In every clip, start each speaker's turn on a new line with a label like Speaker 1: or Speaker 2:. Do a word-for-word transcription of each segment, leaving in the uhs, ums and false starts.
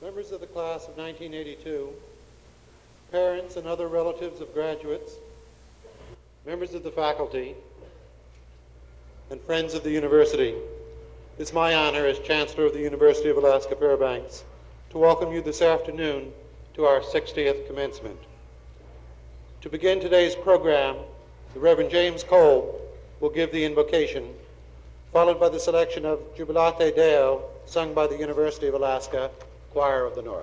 Speaker 1: members of the class of nineteen eighty-two, parents and other relatives of graduates, members of the faculty, and friends of the university, it's my honor as Chancellor of the University of Alaska Fairbanks to welcome you this afternoon to our sixtieth commencement. To begin today's program, the Reverend James Cole will give the invocation, followed by the selection of Jubilate Deo, sung by the University of Alaska Choir of the North.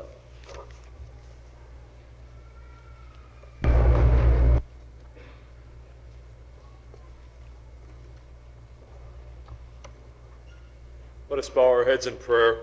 Speaker 2: Let us bow our heads in prayer.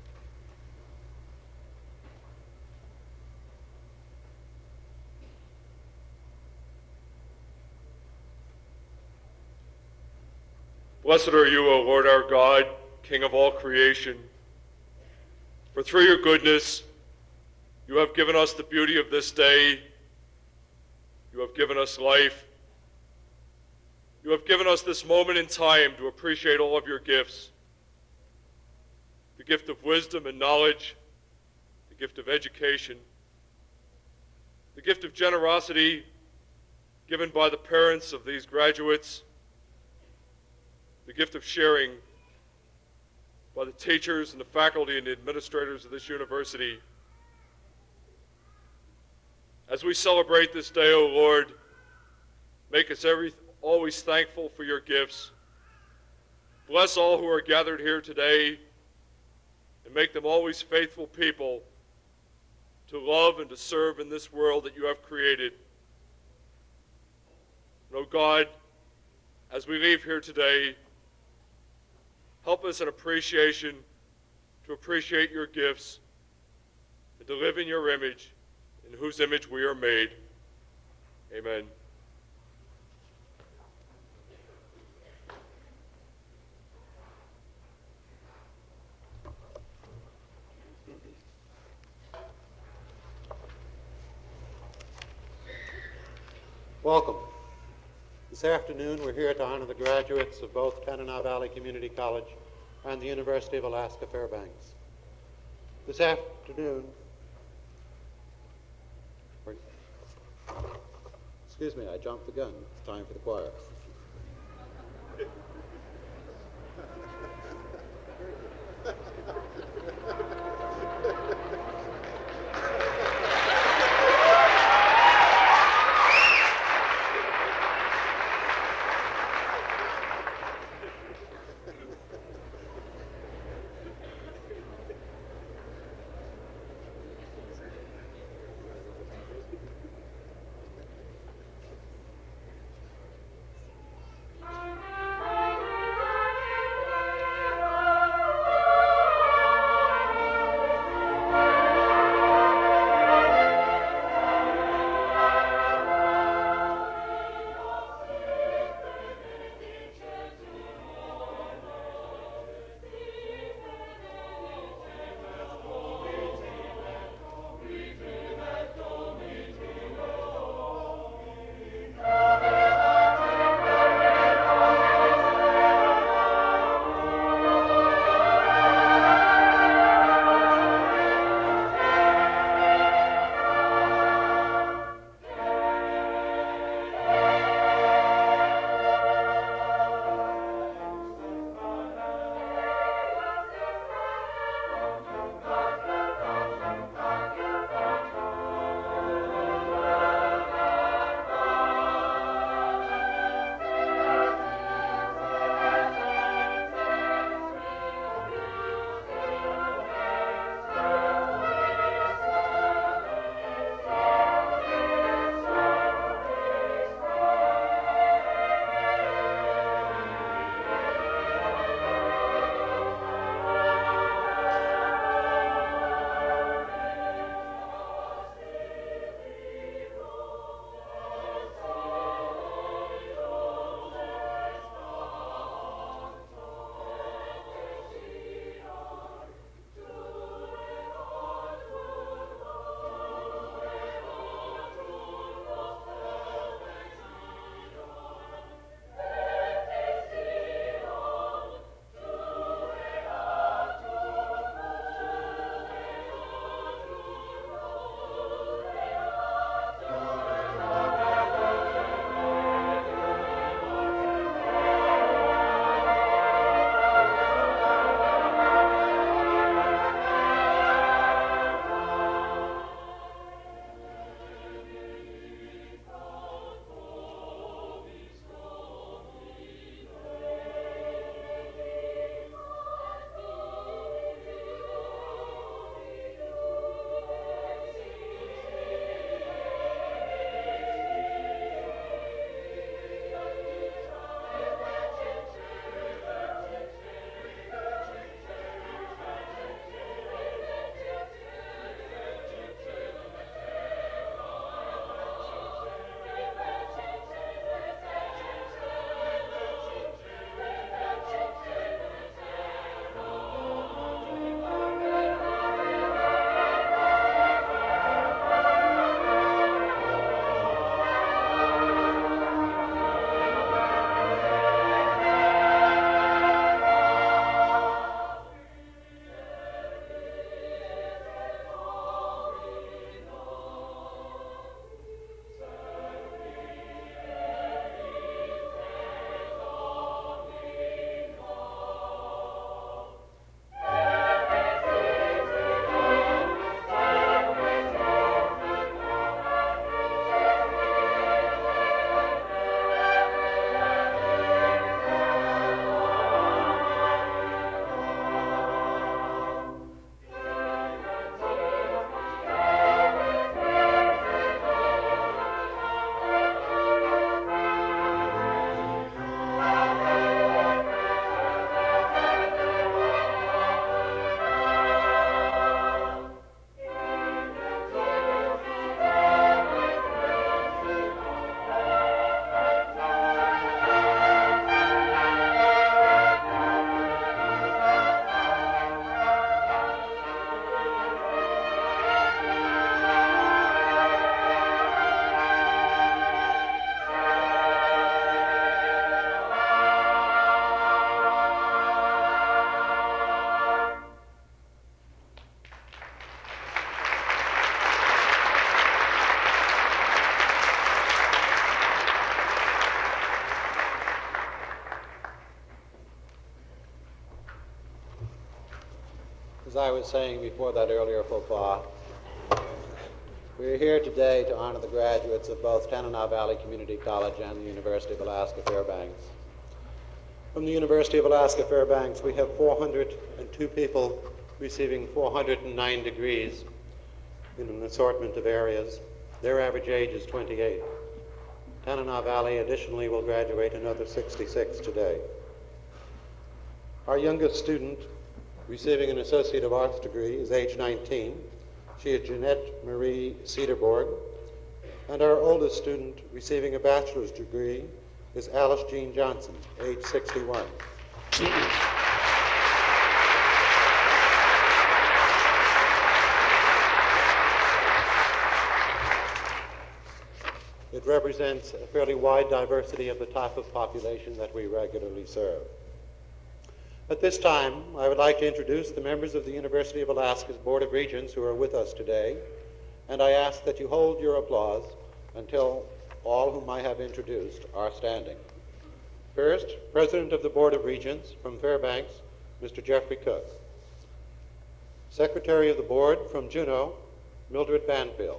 Speaker 2: Blessed are you, O Lord our God, King of all creation. For through your goodness, you have given us the beauty of this day. You have given us life. You have given us this moment in time to appreciate all of your gifts. The gift of wisdom and knowledge, the gift of education, the gift of generosity given by the parents of these graduates, the gift of sharing by the teachers and the faculty and the administrators of this university. As we celebrate this day, O Lord, make us every, always thankful for your gifts. Bless all who are gathered here today and make them always faithful people to love and to serve in this world that you have created. And, oh God, as we leave here today, help us in appreciation to appreciate your gifts and to live in your image, in whose image we are made. Amen.
Speaker 1: Welcome. This afternoon, we're here to honor the graduates of both Tanana Valley Community College and the University of Alaska Fairbanks. This afternoon, excuse me, I jumped the gun. It's time for the choir. As I was saying before that earlier faux pas, we are here today to honor the graduates of both Tanana Valley Community College and the University of Alaska Fairbanks. From the University of Alaska Fairbanks, we have four hundred two people receiving four hundred nine degrees in an assortment of areas. Their average age is twenty-eight. Tanana Valley additionally will graduate another sixty-six today. Our youngest student receiving an Associate of Arts degree is age nineteen. She is Jeanette Marie Cedarborg. And our oldest student receiving a bachelor's degree is Alice Jean Johnson, age sixty-one. It represents a fairly wide diversity of the type of population that we regularly serve. At this time, I would like to introduce the members of the University of Alaska's Board of Regents who are with us today, and I ask that you hold your applause until all whom I have introduced are standing. First, President of the Board of Regents from Fairbanks, Mister Jeffrey Cook. Secretary of the Board from Juneau, Mildred Banfield.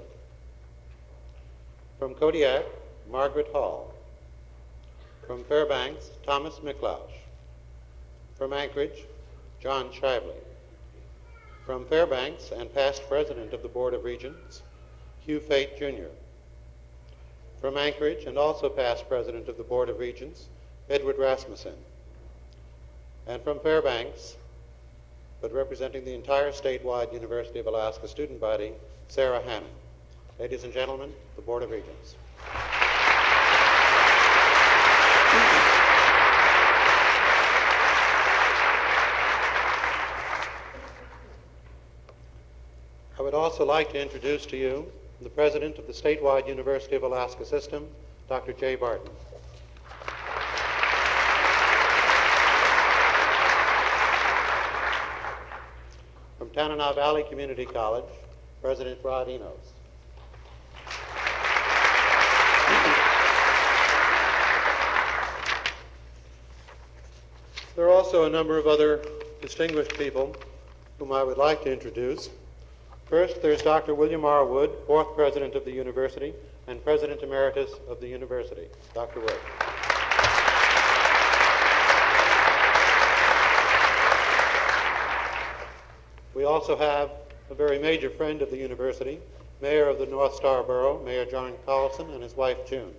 Speaker 1: From Kodiak, Margaret Hall. From Fairbanks, Thomas McLouch. From Anchorage, John Shively. From Fairbanks and past President of the Board of Regents, Hugh Fate Junior From Anchorage and also past President of the Board of Regents, Edward Rasmussen. And from Fairbanks, but representing the entire statewide University of Alaska student body, Sarah Hannon. Ladies and gentlemen, the Board of Regents. I would also like to introduce to you the President of the statewide University of Alaska system, Doctor Jay Barton. From Tanana Valley Community College, President Rod Enos. There are also a number of other distinguished people whom I would like to introduce. First, there's Doctor William R. Wood, fourth President of the University and President Emeritus of the University. Doctor Wood. We also have a very major friend of the University, Mayor of the North Star Borough, Mayor John Carlson, and his wife, June.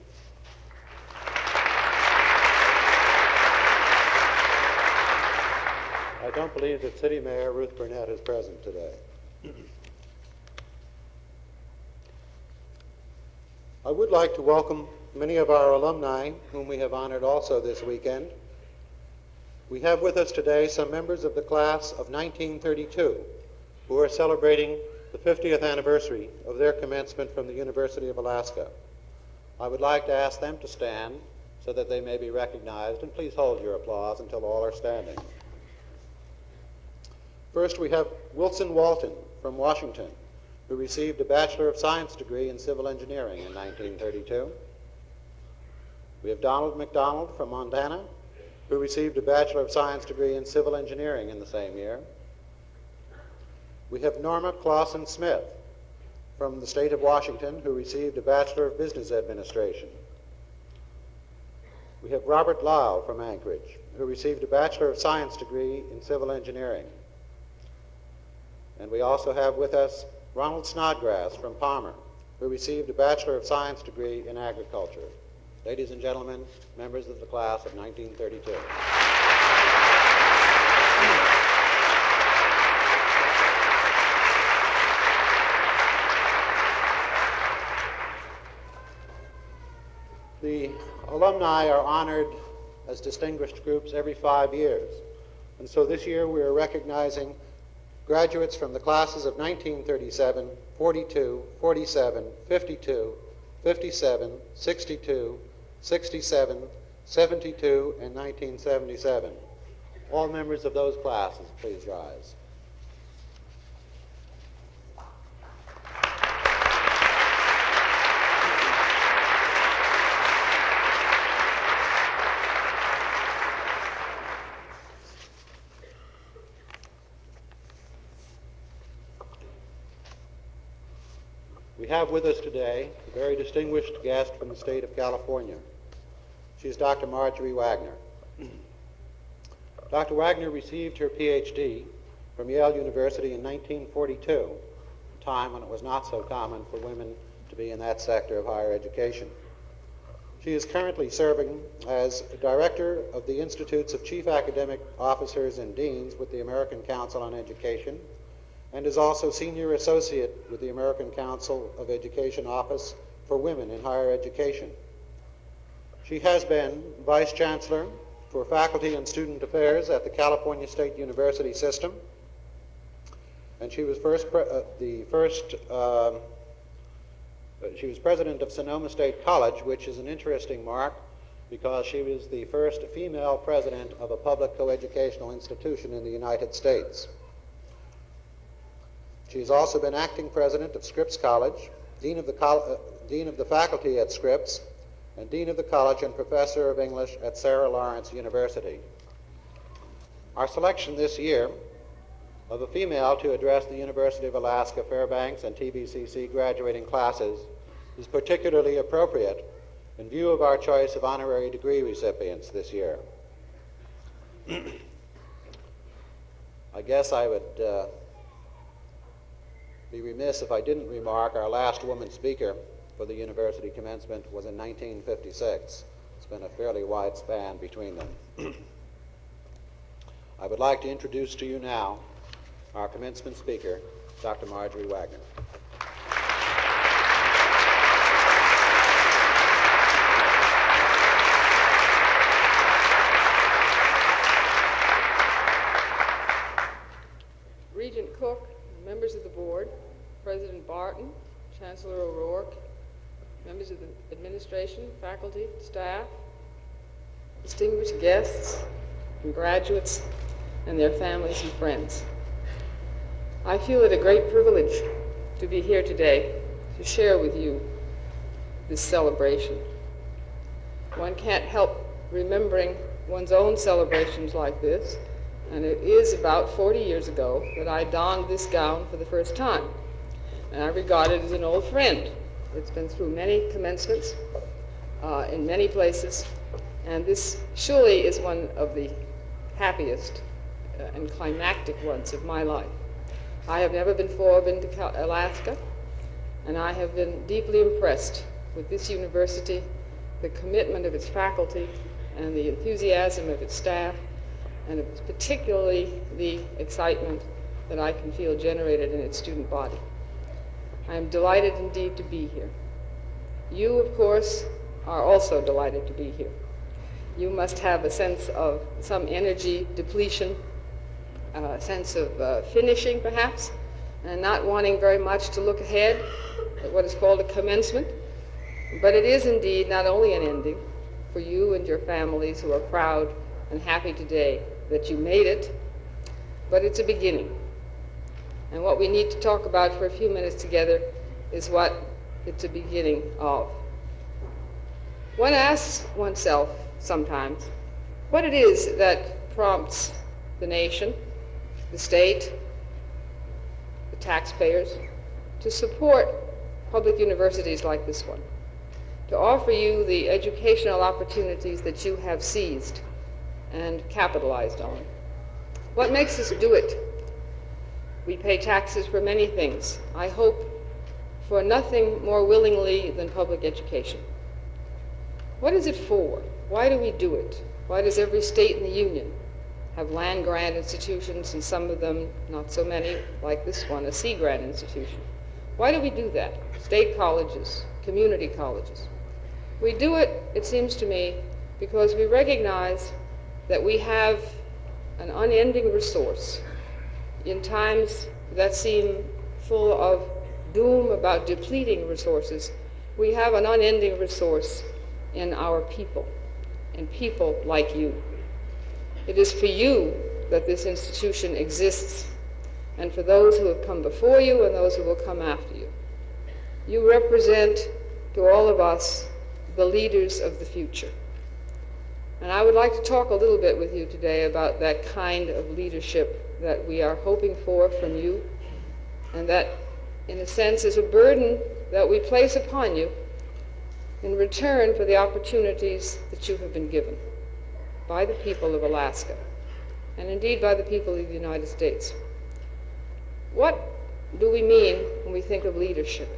Speaker 1: I don't believe that City Mayor Ruth Burnett is present today. I would like to welcome many of our alumni whom we have honored also this weekend. We have with us today some members of the class of nineteen thirty-two who are celebrating the fiftieth anniversary of their commencement from the University of Alaska. I would like to ask them to stand so that they may be recognized, and please hold your applause until all are standing. First, we have Wilson Walton from Washington, who received a Bachelor of Science degree in Civil Engineering in nineteen thirty-two. We have Donald McDonald from Montana, who received a Bachelor of Science degree in Civil Engineering in the same year. We have Norma Clausen Smith from the state of Washington, who received a Bachelor of Business Administration. We have Robert Lau from Anchorage, who received a Bachelor of Science degree in Civil Engineering. And we also have with us Ronald Snodgrass from Palmer, who received a Bachelor of Science degree in Agriculture. Ladies and gentlemen, members of the class of nineteen thirty-two. The alumni are honored as distinguished groups every five years. And so this year we are recognizing graduates from the classes of nineteen thirty-seven, forty-two, forty-seven, fifty-two, fifty-seven, sixty-two, sixty-seven, seventy-two, and nineteen seventy-seven. All members of those classes, please rise. We have with us today a very distinguished guest from the state of California. She is Doctor Marjorie Wagner. Doctor Wagner received her P H D from Yale University in nineteen forty-two, a time when it was not so common for women to be in that sector of higher education. She is currently serving as Director of the Institutes of Chief Academic Officers and Deans with the American Council on Education, and is also Senior Associate with the American Council of Education Office for Women in Higher Education. She has been Vice Chancellor for Faculty and Student Affairs at the California State University System, and she was first pre uh, the first um, she was president of Sonoma State College, which is an interesting mark because she was the first female president of a public coeducational institution in the United States. She's also been acting president of Scripps College, dean of the, Col uh, dean of the faculty at Scripps, and dean of the college and professor of English at Sarah Lawrence University. Our selection this year of a female to address the University of Alaska Fairbanks and T V C C graduating classes is particularly appropriate in view of our choice of honorary degree recipients this year. I guess I would uh, be remiss if I didn't remark our last woman speaker for the university commencement was in nineteen fifty-six. It's been a fairly wide span between them. I would like to introduce to you now our commencement speaker, Doctor Marjorie Wagner.
Speaker 3: Regent Cook, members of the board, President Barton, Chancellor O'Rourke, members of the administration, faculty, staff, distinguished guests, and graduates, and their families and friends. I feel it a great privilege to be here today to share with you this celebration. One can't help remembering one's own celebrations like this, and it is about forty years ago that I donned this gown for the first time, and I regard it as an old friend. It's been through many commencements uh, in many places, and this surely is one of the happiest uh, and climactic ones of my life. I have never before been to Alaska, and I have been deeply impressed with this university, the commitment of its faculty, and the enthusiasm of its staff, and particularly the excitement that I can feel generated in its student body. I am delighted indeed to be here. You, of course, are also delighted to be here. You must have a sense of some energy depletion, a sense of uh, finishing, perhaps, and not wanting very much to look ahead at what is called a commencement. But it is indeed not only an ending for you and your families who are proud and happy today that you made it, but it's a beginning. And what we need to talk about for a few minutes together is what it's a beginning of. One asks oneself sometimes what it is that prompts the nation, the state, the taxpayers to support public universities like this one, to offer you the educational opportunities that you have seized and capitalized on. What makes us do it? We pay taxes for many things. I hope for nothing more willingly than public education. What is it for? Why do we do it? Why does every state in the Union have land-grant institutions, and some of them, not so many, like this one, a sea-grant institution? Why do we do that? State colleges, community colleges. We do it, it seems to me, because we recognize that we have an unending resource in times that seem full of doom about depleting resources. We have an unending resource in our people, and people like you. It is for you that this institution exists, and for those who have come before you and those who will come after you. You represent to all of us the leaders of the future. And I would like to talk a little bit with you today about that kind of leadership that we are hoping for from you, and that in a sense, is a burden that we place upon you in return for the opportunities that you have been given by the people of Alaska, and indeed by the people of the United States. What do we mean when we think of leadership?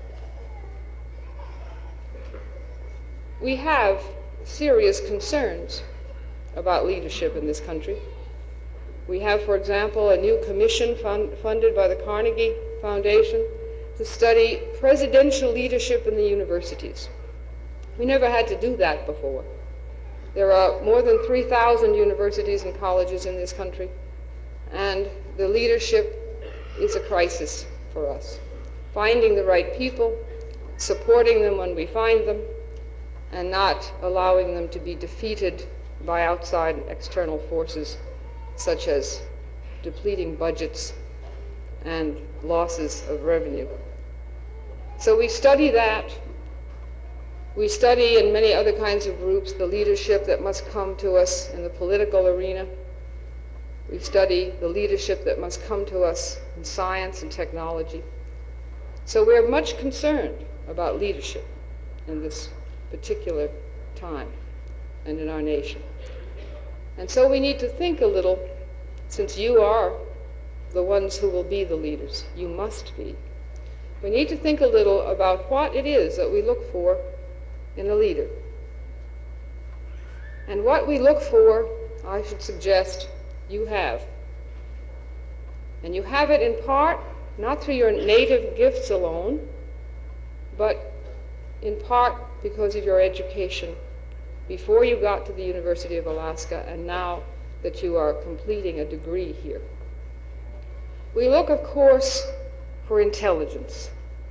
Speaker 3: We have serious concerns about leadership in this country. We have, for example, a new commission fund, funded by the Carnegie Foundation to study presidential leadership in the universities. We never had to do that before. There are more than three thousand universities and colleges in this country, and the leadership is a crisis for us. Finding the right people, supporting them when we find them, and not allowing them to be defeated by outside external forces such as depleting budgets and losses of revenue. So we study that. We study in many other kinds of groups the leadership that must come to us in the political arena. We study the leadership that must come to us in science and technology. So we're much concerned about leadership in this particular time and in our nation. And so we need to think a little, since you are the ones who will be the leaders, you must be. We need to think a little about what it is that we look for in a leader. And what we look for, I should suggest, you have. And you have it in part, not through your native gifts alone, but in part because of your education before you got to the University of Alaska and now that you are completing a degree here. We look, of course, for intelligence,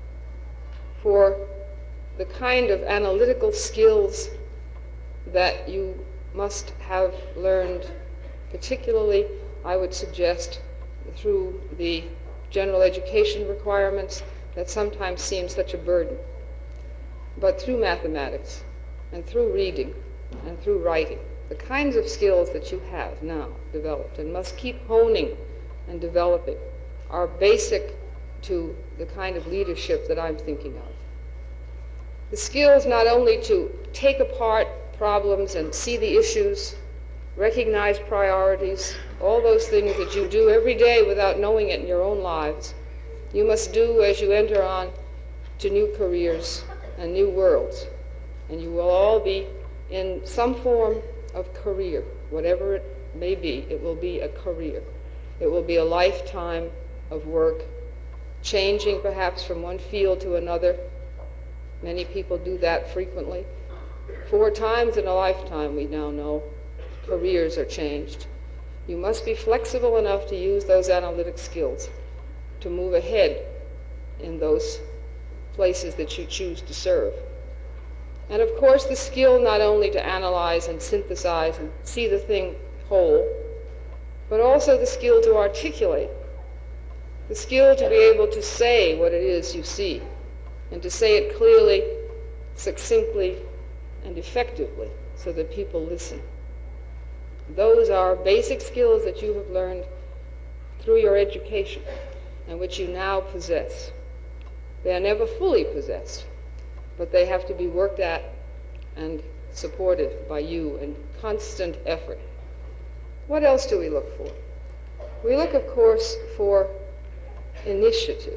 Speaker 3: for the kind of analytical skills that you must have learned, particularly, I would suggest, through the general education requirements that sometimes seem such a burden, but through mathematics and through reading and through writing, the kinds of skills that you have now developed and must keep honing and developing are basic to the kind of leadership that I'm thinking of. The skills not only to take apart problems and see the issues, recognize priorities, all those things that you do every day without knowing it in your own lives, you must do as you enter on to new careers and new worlds. And you will all be in some form of career, whatever it may be. It will be a career. It will be a lifetime of work, changing perhaps from one field to another. Many people do that frequently. Four times in a lifetime, we now know, careers are changed. You must be flexible enough to use those analytic skills to move ahead in those places that you choose to serve. And of course, the skill not only to analyze and synthesize and see the thing whole, but also the skill to articulate, the skill to be able to say what it is you see, and to say it clearly, succinctly, and effectively so that people listen. Those are basic skills that you have learned through your education and which you now possess. They are never fully possessed, but they have to be worked at and supported by you in constant effort. What else do we look for? We look, of course, for initiative.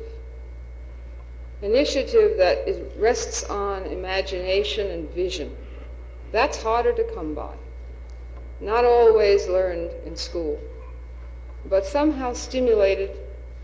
Speaker 3: Initiative that is, rests on imagination and vision. That's harder to come by. Not always learned in school, but somehow stimulated,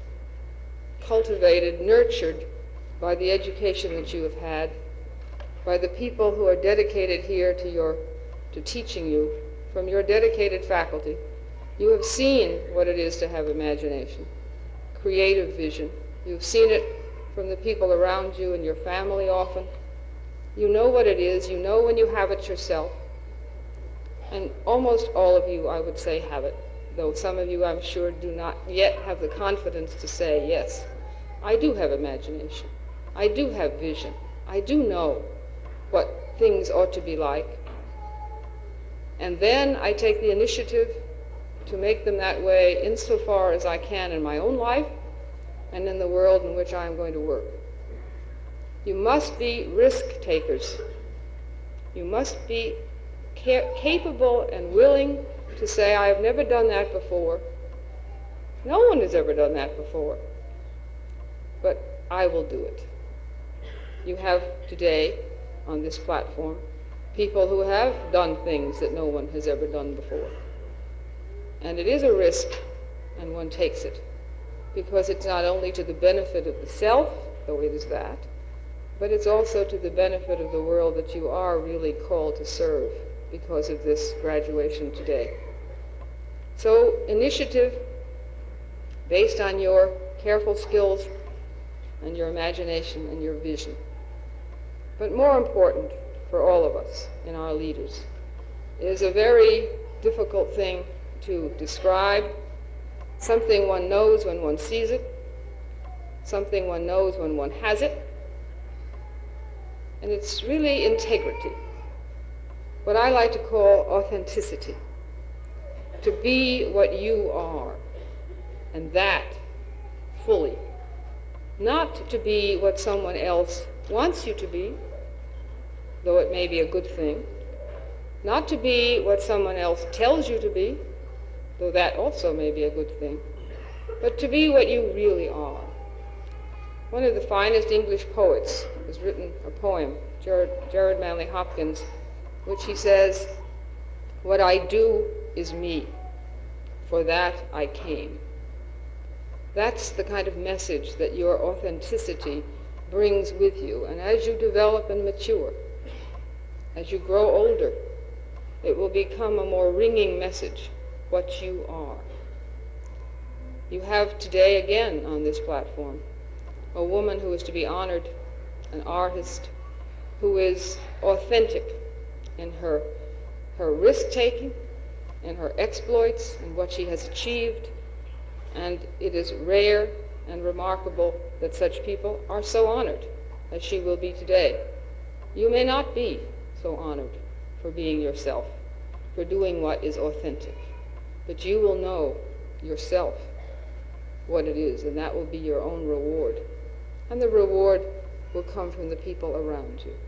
Speaker 3: cultivated, nurtured by the education that you have had, by the people who are dedicated here to your, to teaching you, from your dedicated faculty. You have seen what it is to have imagination, creative vision. You've seen it from the people around you and your family often. You know what it is. You know when you have it yourself. And almost all of you, I would say, have it, though some of you, I'm sure, do not yet have the confidence to say, yes, I do have imagination. I do have vision. I do know what things ought to be like. And then I take the initiative to make them that way insofar as I can in my own life and in the world in which I am going to work. You must be risk takers. You must be ca- capable and willing to say, I have never done that before. No one has ever done that before. But I will do it. You have today, on this platform, people who have done things that no one has ever done before. And it is a risk, and one takes it, because it's not only to the benefit of the self, though it is that, but it's also to the benefit of the world that you are really called to serve because of this graduation today. So, initiative based on your careful skills and your imagination and your vision. But more important for all of us and our leaders is a very difficult thing to describe, something one knows when one sees it, something one knows when one has it, and it's really integrity, what I like to call authenticity, to be what you are, and that fully, not to be what someone else wants you to be, though it may be a good thing, not to be what someone else tells you to be, though that also may be a good thing, but to be what you really are. One of the finest English poets has written a poem, Jared, Jared Manley Hopkins, which he says, "What I do is me, for that I came." That's the kind of message that your authenticity brings with you. And as you develop and mature, as you grow older, it will become a more ringing message, what you are. You have today again on this platform a woman who is to be honored, an artist who is authentic in her, her risk-taking, in her exploits, and what she has achieved. And it is rare and remarkable that such people are so honored as she will be today. You may not be so honored for being yourself, for doing what is authentic, but you will know yourself what it is, and that will be your own reward. And the reward will come from the people around you.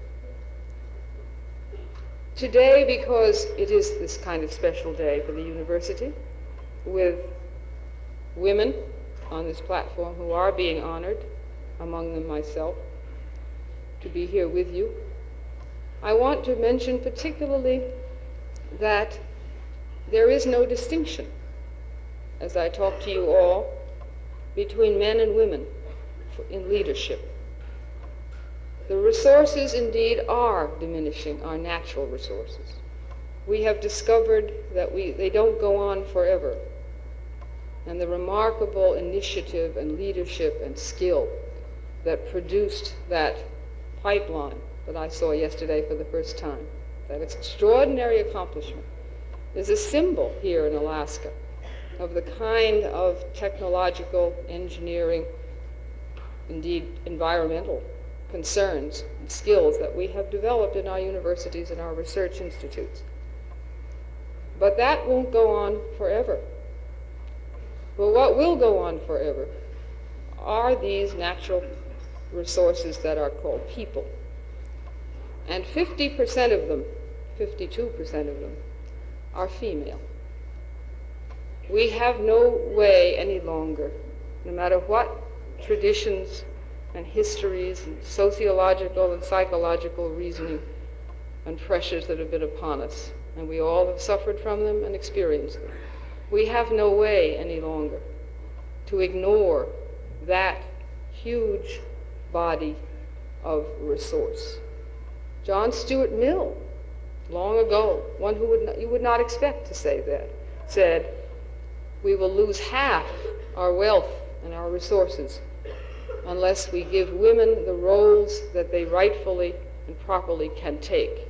Speaker 3: Today, because it is this kind of special day for the university, with women on this platform who are being honored, among them myself, to be here with you, I want to mention particularly that there is no distinction, as I talk to you all, between men and women in leadership. The resources indeed are diminishing, our natural resources. We have discovered that we, they don't go on forever. And the remarkable initiative and leadership and skill that produced that pipeline that I saw yesterday for the first time, that extraordinary accomplishment, is a symbol here in Alaska of the kind of technological, engineering, indeed environmental concerns and skills that we have developed in our universities and our research institutes. But that won't go on forever. But what will go on forever are these natural resources that are called people. And fifty percent of them, fifty-two percent of them, are female. We have no way any longer, no matter what traditions and histories and sociological and psychological reasoning and pressures that have been upon us, and we all have suffered from them and experienced them. We have no way any longer to ignore that huge body of resource. John Stuart Mill, long ago, one who would not, you would not expect to say that, said, "We will lose half our wealth and our resources unless we give women the roles that they rightfully and properly can take."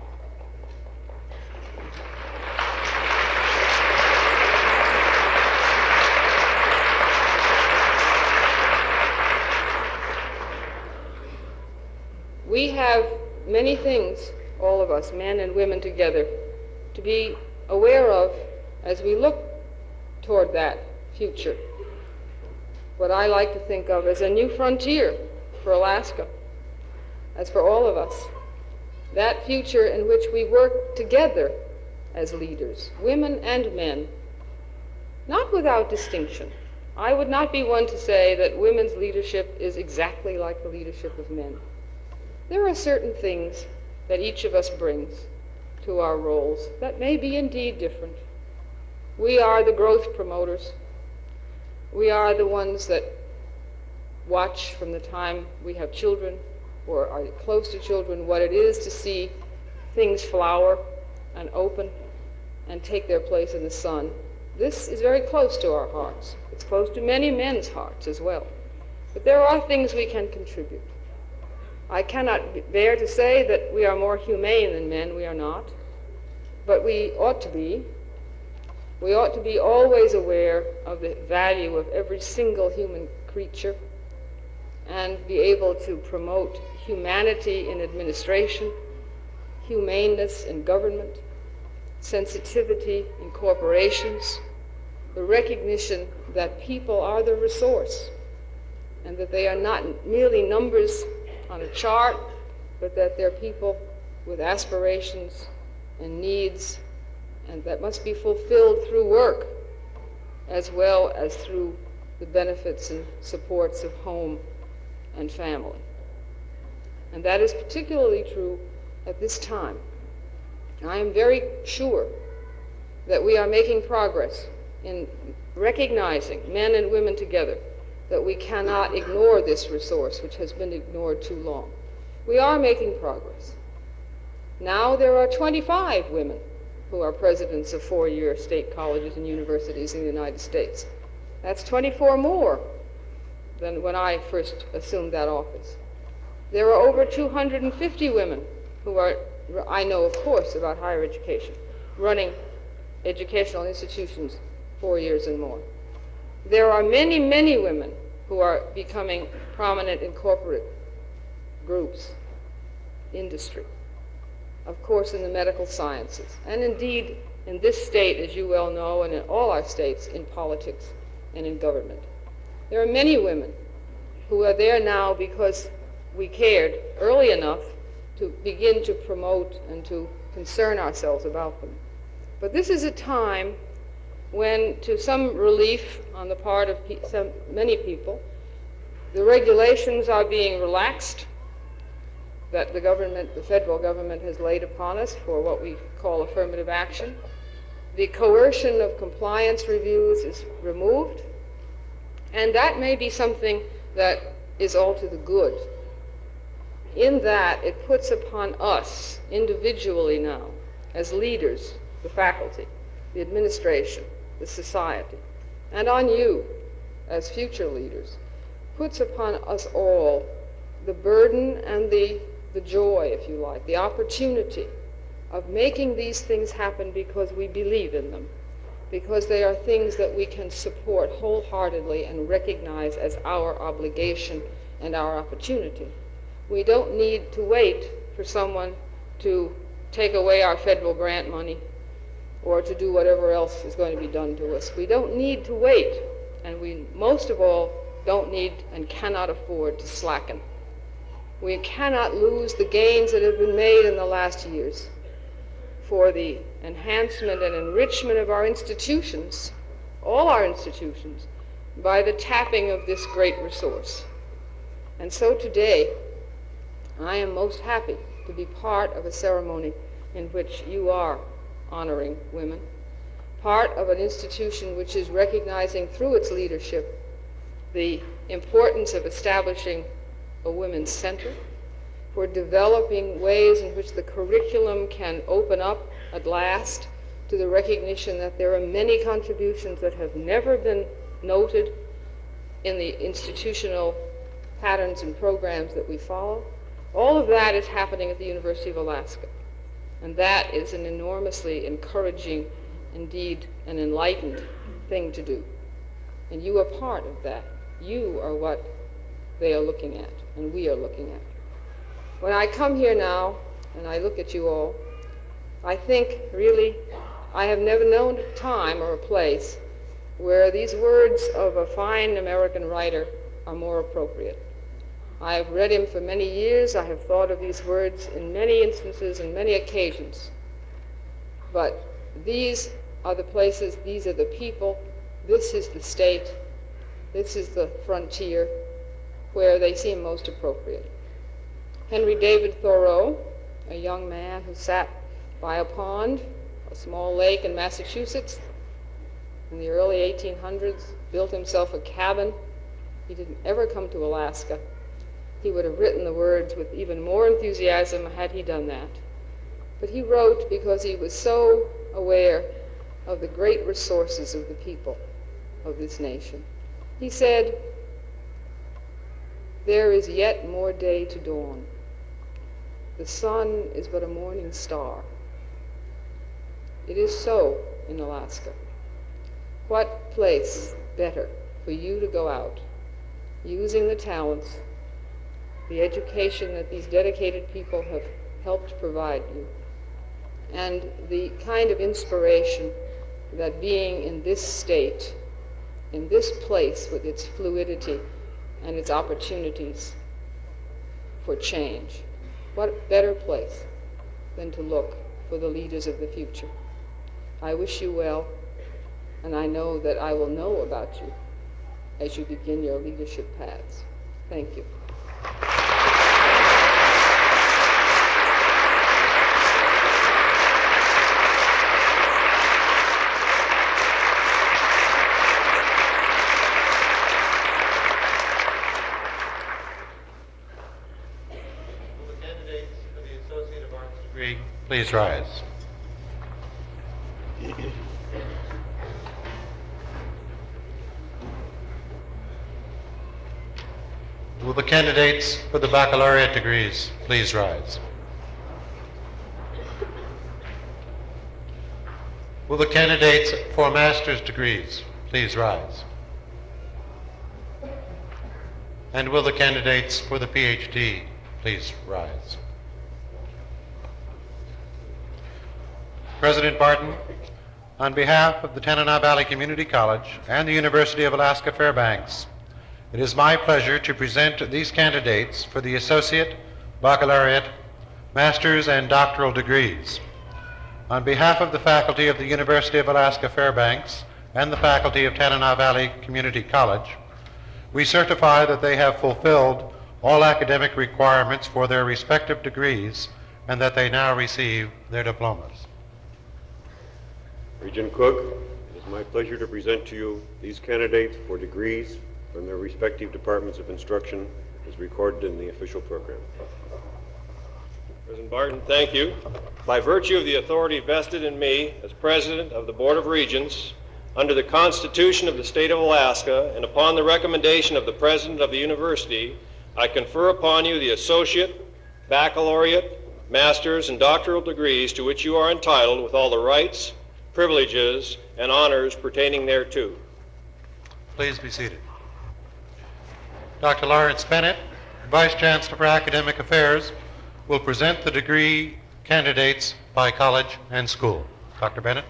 Speaker 3: We have many things, all of us, men and women together, to be aware of as we look toward that future, what I like to think of as a new frontier for Alaska, as for all of us. That future in which we work together as leaders, women and men, not without distinction. I would not be one to say that women's leadership is exactly like the leadership of men. There are certain things that each of us brings to our roles that may be indeed different. We are the growth promoters. We are the ones that watch from the time we have children or are close to children what it is to see things flower and open and take their place in the sun. This is very close to our hearts. It's close to many men's hearts as well. But there are things we can contribute. I cannot bear to say that we are more humane than men. We are not. But we ought to be. We ought to be always aware of the value of every single human creature and be able to promote humanity in administration, humaneness in government, sensitivity in corporations, the recognition that people are the resource and that they are not merely numbers on a chart, but that they're people with aspirations and needs, and that must be fulfilled through work as well as through the benefits and supports of home and family. And that is particularly true at this time. I am very sure that we are making progress in recognizing, men and women together, that we cannot ignore this resource which has been ignored too long. We are making progress. Now there are twenty-five women who are presidents of four-year state colleges and universities in the United States. That's twenty-four more than when I first assumed that office. There are over two hundred fifty women who are, I know of course about higher education, running educational institutions four years and more. There are many, many women who are becoming prominent in corporate groups, industry, of course in the medical sciences, and indeed in this state, as you well know, and in all our states, in politics and in government. There are many women who are there now because we cared early enough to begin to promote and to concern ourselves about them. But this is a time when, to some relief on the part of pe- some, many people, the regulations are being relaxed that the government, the federal government, has laid upon us for what we call affirmative action. The coercion of compliance reviews is removed, and that may be something that is all to the good, in that it puts upon us individually now, as leaders, the faculty, the administration, the society, and on you as future leaders, puts upon us all the burden and the, the joy, if you like, the opportunity of making these things happen because we believe in them, because they are things that we can support wholeheartedly and recognize as our obligation and our opportunity. We don't need to wait for someone to take away our federal grant money or to do whatever else is going to be done to us. We don't need to wait, and we most of all don't need and cannot afford to slacken. We cannot lose the gains that have been made in the last years for the enhancement and enrichment of our institutions, all our institutions, by the tapping of this great resource. And so today, I am most happy to be part of a ceremony in which you are honoring women, part of an institution which is recognizing through its leadership the importance of establishing a women's center, for developing ways in which the curriculum can open up at last to the recognition that there are many contributions that have never been noted in the institutional patterns and programs that we follow. All of that is happening at the University of Alaska. And that is an enormously encouraging, indeed an enlightened thing to do. And you are part of that. You are what they are looking at, and we are looking at. When I come here now, and I look at you all, I think really I have never known a time or a place where these words of a fine American writer are more appropriate. I have read him for many years. I have thought of these words in many instances and many occasions. But these are the places, these are the people, this is the state, this is the frontier where they seem most appropriate. Henry David Thoreau, a young man who sat by a pond, a small lake in Massachusetts, in the early eighteen hundreds, built himself a cabin. He didn't ever come to Alaska. He would have written the words with even more enthusiasm had he done that. But he wrote because he was so aware of the great resources of the people of this nation. He said, "There is yet more day to dawn. The sun is but a morning star." It is so in Alaska. What place better for you to go out, using the talents, the education that these dedicated people have helped provide you, and the kind of inspiration that being in this state, in this place with its fluidity and its opportunities for change, what better place than to look for the leaders of the future? I wish you well, and I know that I will know about you as you begin your leadership paths. Thank you.
Speaker 1: Will the candidates for the Associate of Arts degree please rise? Will the candidates for the baccalaureate degrees please rise? Will the candidates for master's degrees please rise? And will the candidates for the PhD please rise? President Barton, on behalf of the Tanana Valley Community College and the University of Alaska Fairbanks, it is my pleasure to present these candidates for the associate, baccalaureate, master's, and doctoral degrees. On behalf of the faculty of the University of Alaska Fairbanks and the faculty of Tanana Valley Community College, we certify that they have fulfilled all academic requirements for their respective degrees and that they now receive their diplomas.
Speaker 4: Regent Cook, it is my pleasure to present to you these candidates for degrees from their respective departments of instruction as recorded in the official program.
Speaker 5: President Barton, thank you. By virtue of the authority vested in me as President of the Board of Regents, under the Constitution of the State of Alaska, and upon the recommendation of the President of the University, I confer upon you the Associate, Baccalaureate, Master's, and Doctoral degrees to which you are entitled with all the rights, privileges, and honors pertaining thereto.
Speaker 1: Please be seated. Doctor Lawrence Bennett, Vice Chancellor for Academic Affairs, will present the degree candidates by college and school. Doctor Bennett.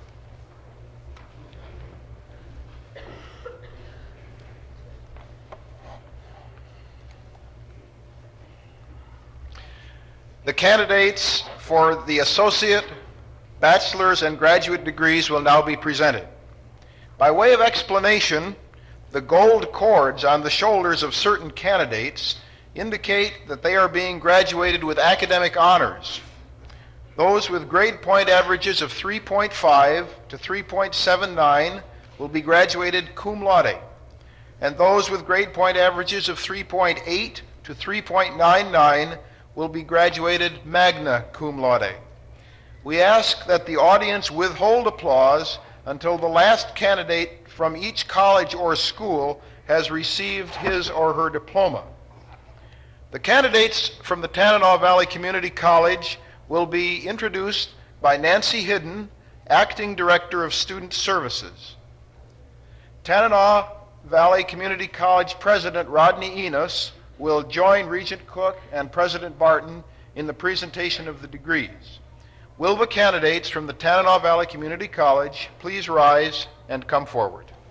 Speaker 6: The candidates for the associate, bachelor's, and graduate degrees will now be presented. By way of explanation, the gold cords on the shoulders of certain candidates indicate that they are being graduated with academic honors. Those with grade point averages of three point five to three point seven nine will be graduated cum laude, and those with grade point averages of three point eight to three point nine nine will be graduated magna cum laude. We ask that the audience withhold applause until the last candidate from each college or school has received his or her diploma. The candidates from the Tanana Valley Community College will be introduced by Nancy Hidden, Acting Director of Student Services. Tanana Valley Community College President Rodney Enos will join Regent Cook and President Barton in the presentation of the degrees. Will the candidates from the Tanana Valley Community College please rise and come forward?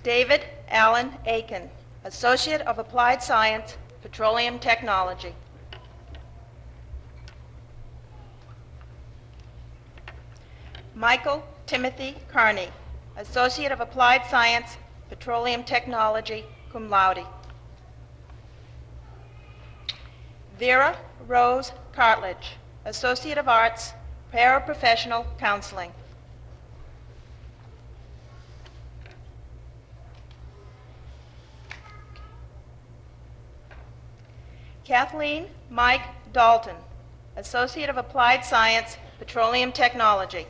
Speaker 7: David Allen Aiken, Associate of Applied Science, Petroleum Technology. Michael Timothy Carney, Associate of Applied Science, Petroleum Technology, cum laude. Vera Rose Cartledge, Associate of Arts, Paraprofessional Counseling. Kathleen Mike Dalton, Associate of Applied Science, Petroleum Technology.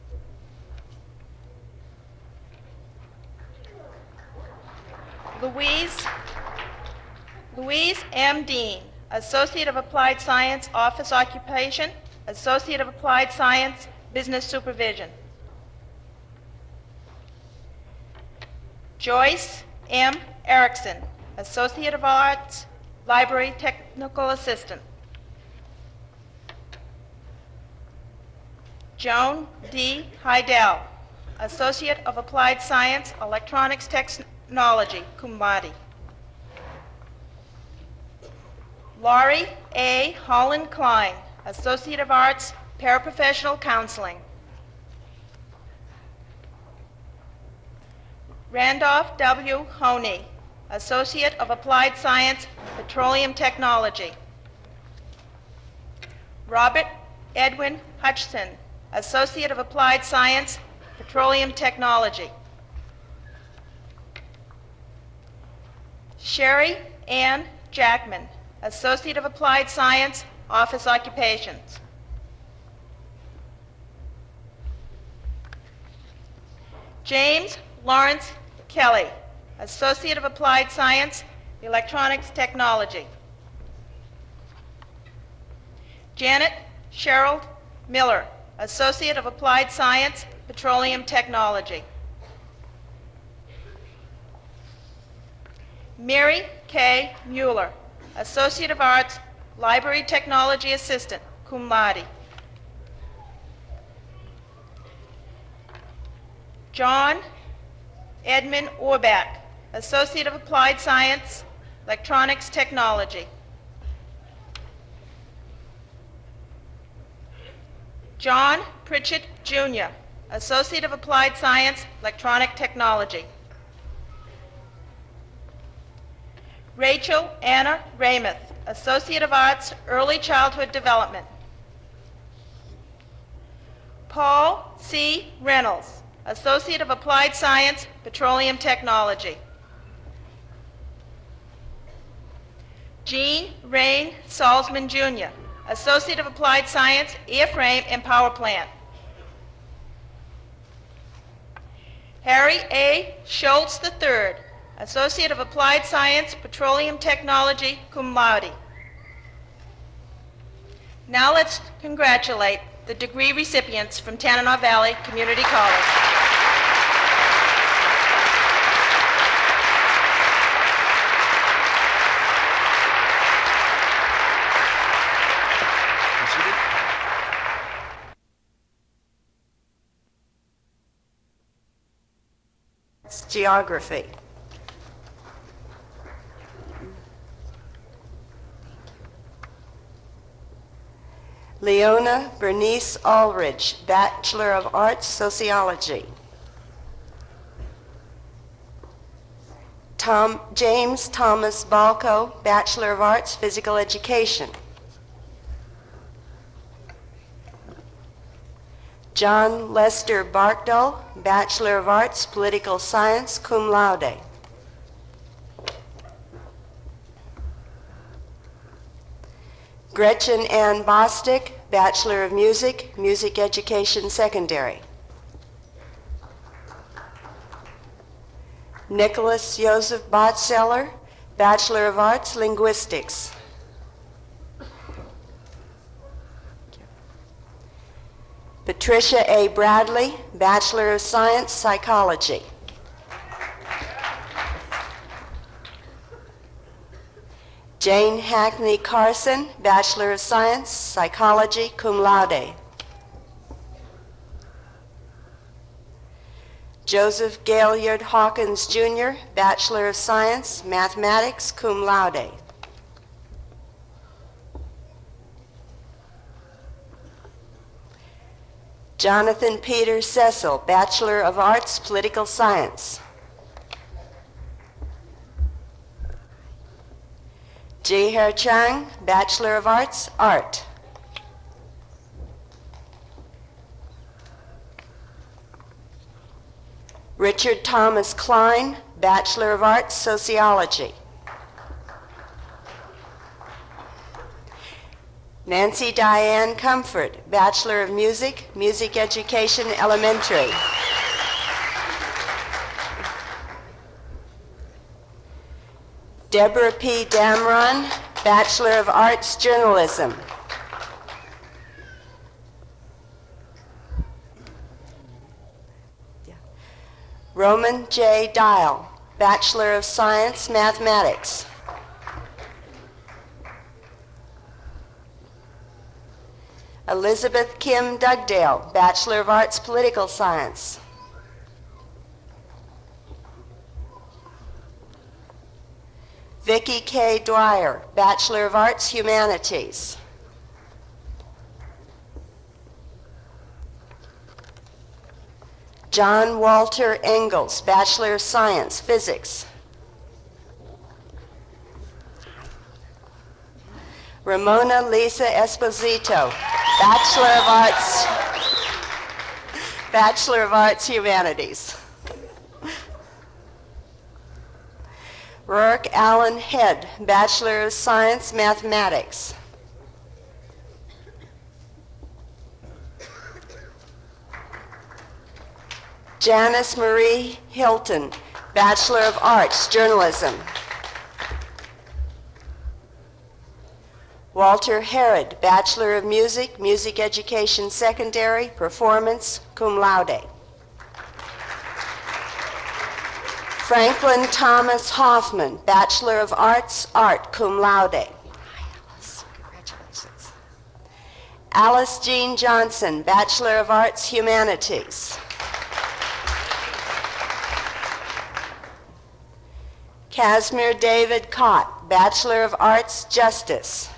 Speaker 7: Louise, Louise M. Dean, Associate of Applied Science, Office Occupation, Associate of Applied Science, Business Supervision. Joyce M. Erickson, Associate of Arts, Library Technical Assistant. Joan D. Heidel, Associate of Applied Science, Electronics Technology, cum laude. Laurie A. Holland Klein, Associate of Arts, Paraprofessional Counseling. Randolph W. Honey, Associate of Applied Science, Petroleum Technology. Robert Edwin Hutchison, Associate of Applied Science, Petroleum Technology. Sherry Ann Jackman, Associate of Applied Science, Office Occupations. James Lawrence Kelly, Associate of Applied Science, Electronics Technology. Janet Cheryl Miller, Associate of Applied Science, Petroleum Technology. Mary K. Mueller, Associate of Arts, Library Technology Assistant, cum laude. John Edmund Orbach, Associate of Applied Science, Electronics Technology. John Pritchett, Junior, Associate of Applied Science, Electronic Technology. Rachel Anna Ramuth, Associate of Arts, Early Childhood Development. Paul C. Reynolds, Associate of Applied Science, Petroleum Technology. Jean Rain Salzman, Junior, Associate of Applied Science, Airframe and Power Plant. Harry A. Schultz the third, Associate of Applied Science, Petroleum Technology, cum laude. Now let's congratulate the degree recipients from Tanana Valley Community College.
Speaker 8: Geography. Leona Bernice Ulrich, Bachelor of Arts, Sociology. Tom, James Thomas Balco, Bachelor of Arts, Physical Education. John Lester Barkdale, Bachelor of Arts, Political Science, cum laude. Gretchen Ann Bostic, Bachelor of Music, Music Education, Secondary. Nicholas Joseph Botzeller, Bachelor of Arts, Linguistics. Patricia A. Bradley, Bachelor of Science, Psychology. Jane Hackney Carson, Bachelor of Science, Psychology, cum laude. Joseph Gaillard Hawkins, Junior, Bachelor of Science, Mathematics, cum laude. Jonathan Peter Cecil, Bachelor of Arts, Political Science. Jiher Chang, Bachelor of Arts, Art. Richard Thomas Klein, Bachelor of Arts, Sociology. Nancy Diane Comfort, Bachelor of Music, Music Education, Elementary. Deborah P. Damron, Bachelor of Arts, Journalism. Roman J. Dial, Bachelor of Science, Mathematics. Elizabeth Kim Dugdale, Bachelor of Arts, Political Science. Vicki K. Dwyer, Bachelor of Arts, Humanities. John Walter Engels, Bachelor of Science, Physics. Ramona Lisa Esposito, Bachelor of Arts, Bachelor of Arts, Humanities. Rourke Allen Head, Bachelor of Science, Mathematics. Janice Marie Hilton, Bachelor of Arts, Journalism. Walter Herod, Bachelor of Music, Music Education, Secondary, Performance, cum laude. Franklin Thomas Hoffman, Bachelor of Arts, Art, cum laude. Hi, Alice. Congratulations. Alice Jean Johnson, Bachelor of Arts, Humanities. Casimir David Cott, Bachelor of Arts, Justice.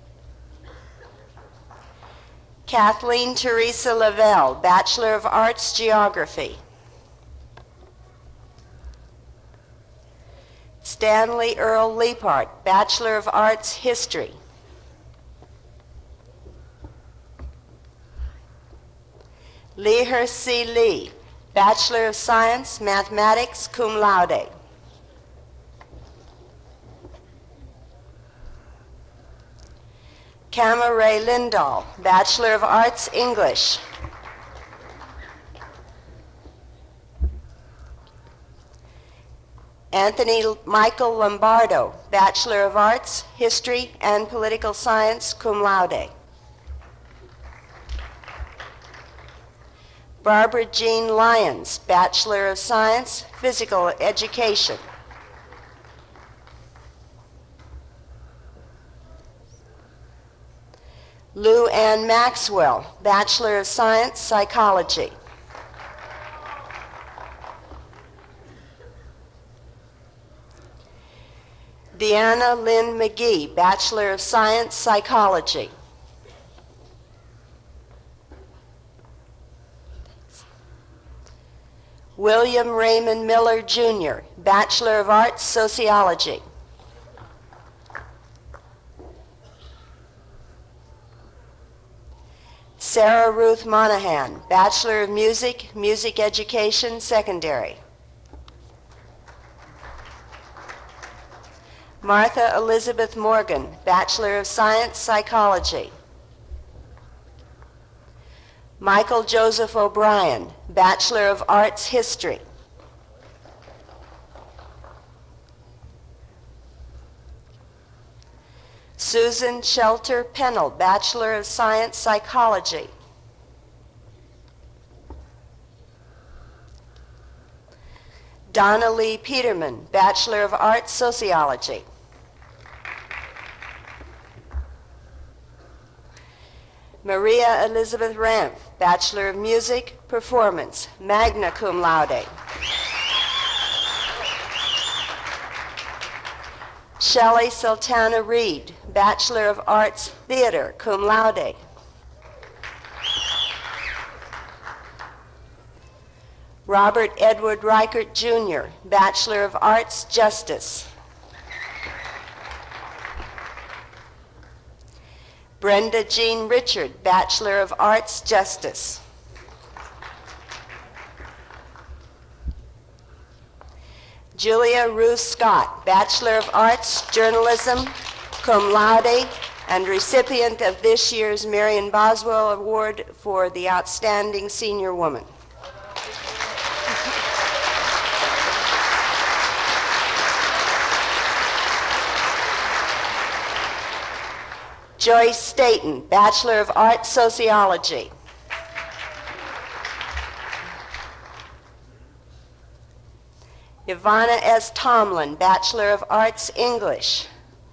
Speaker 8: Kathleen Teresa Lavelle, Bachelor of Arts, Geography. Stanley Earl Leapart, Bachelor of Arts, History. Leher C. Lee, Bachelor of Science, Mathematics, cum laude. Kama Ray Lindahl, Bachelor of Arts, English. Anthony Michael Lombardo, Bachelor of Arts, History and Political Science, cum laude. Barbara Jean Lyons, Bachelor of Science, Physical Education. Lou Ann Maxwell, Bachelor of Science, Psychology. Deanna Lynn McGee, Bachelor of Science, Psychology. William Raymond Miller, Junior, Bachelor of Arts, Sociology. Sarah Ruth Monahan, Bachelor of Music, Music Education, Secondary. Martha Elizabeth Morgan, Bachelor of Science, Psychology. Michael Joseph O'Brien, Bachelor of Arts, History. Susan Shelter Pennell, Bachelor of Science, Psychology. Donna Lee Peterman, Bachelor of Arts, Sociology. Maria Elizabeth Ramph, Bachelor of Music, Performance, magna cum laude. Shelley Sultana Reed, Bachelor of Arts, Theater, cum laude. Robert Edward Reichert, Junior, Bachelor of Arts, Justice. Brenda Jean Richard, Bachelor of Arts, Justice. Julia Ruth Scott, Bachelor of Arts, Journalism, cum laude, and recipient of this year's Marion Boswell Award for the Outstanding Senior Woman. Joyce Staten, Bachelor of Arts, Sociology. Ivana S. Tomlin, Bachelor of Arts, English.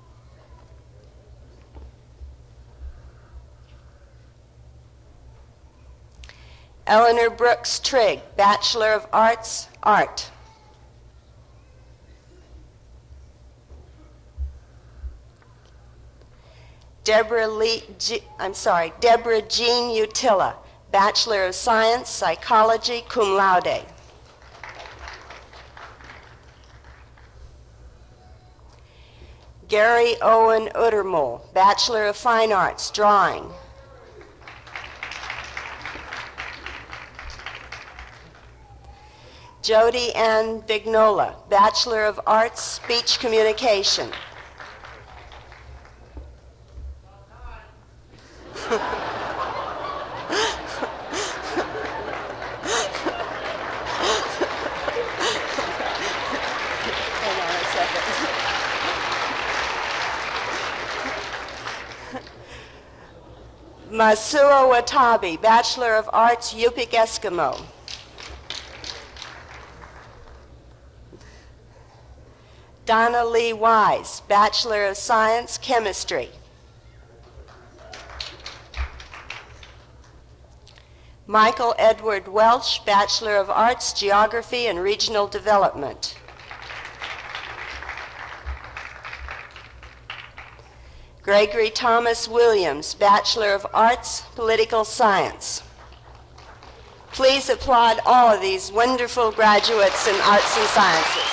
Speaker 8: Eleanor Brooks Trigg, Bachelor of Arts, Art. Deborah Lee, G, I'm sorry, Deborah Jean Utila, Bachelor of Science, Psychology, cum laude. Gary Owen Uttermole, Bachelor of Fine Arts, Drawing. Jody Ann Vignola, Bachelor of Arts, Speech Communication. Masuo Watabe, Bachelor of Arts, Yupik Eskimo. Donna Lee Wise, Bachelor of Science, Chemistry. Michael Edward Welch, Bachelor of Arts, Geography and Regional Development. Gregory Thomas Williams, Bachelor of Arts, Political Science. Please applaud all of these wonderful graduates in arts and sciences.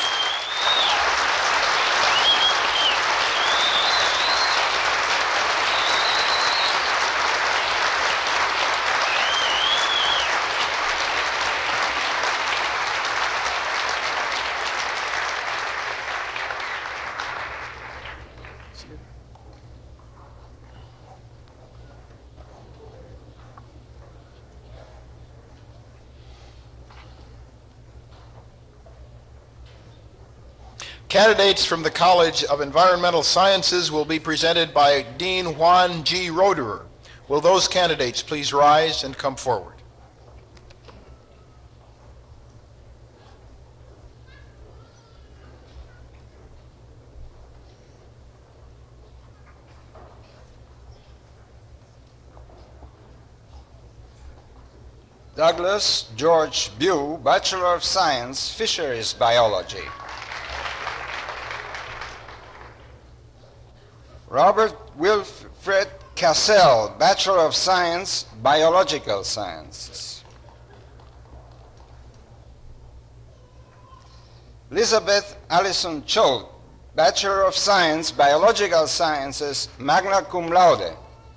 Speaker 6: Candidates from the College of Environmental Sciences will be presented by Dean Juan G. Roderer. Will those candidates please rise and come forward?
Speaker 9: Douglas George Bew, Bachelor of Science, Fisheries Biology. Robert Wilfred Cassell, Bachelor of Science, Biological Sciences. Elizabeth Allison Choate, Bachelor of Science, Biological Sciences, magna cum laude.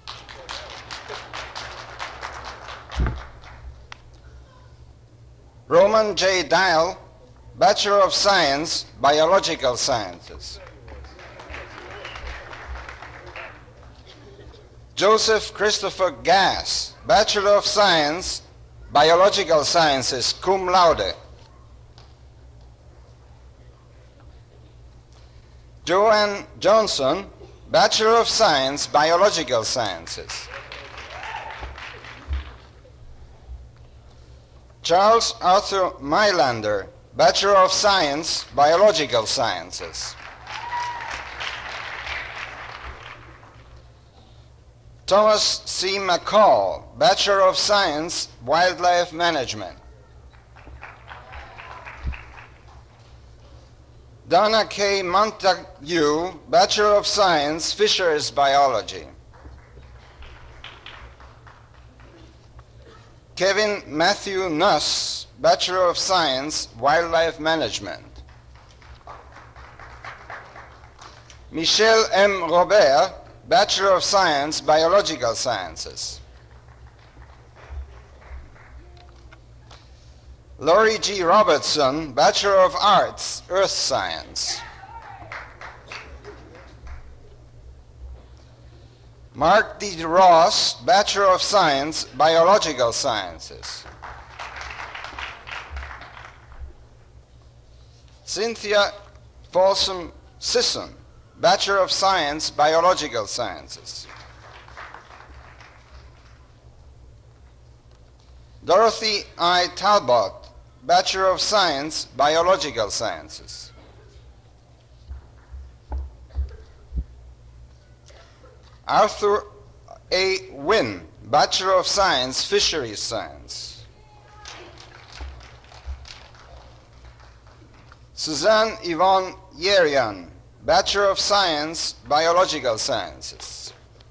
Speaker 9: Roman J. Dial, Bachelor of Science, Biological Sciences. Joseph Christopher Gass, Bachelor of Science, Biological Sciences, cum laude. Joanne Johnson, Bachelor of Science, Biological Sciences. Charles Arthur Mylander, Bachelor of Science, Biological Sciences. Thomas C. McCall, Bachelor of Science, Wildlife Management. Donna K. Montague, Bachelor of Science, Fisheries Biology. Kevin Matthew Nuss, Bachelor of Science, Wildlife Management. Michelle M. Robert, Bachelor of Science, Biological Sciences. Laurie G. Robertson, Bachelor of Arts, Earth Science. Mark D. Ross, Bachelor of Science, Biological Sciences. Cynthia Folsom Sisson, Bachelor of Science, Biological Sciences. Dorothy I. Talbot, Bachelor of Science, Biological Sciences. Arthur A. Wynn, Bachelor of Science, Fisheries Science. Suzanne Yvonne Yerian, Bachelor of Science, Biological Sciences.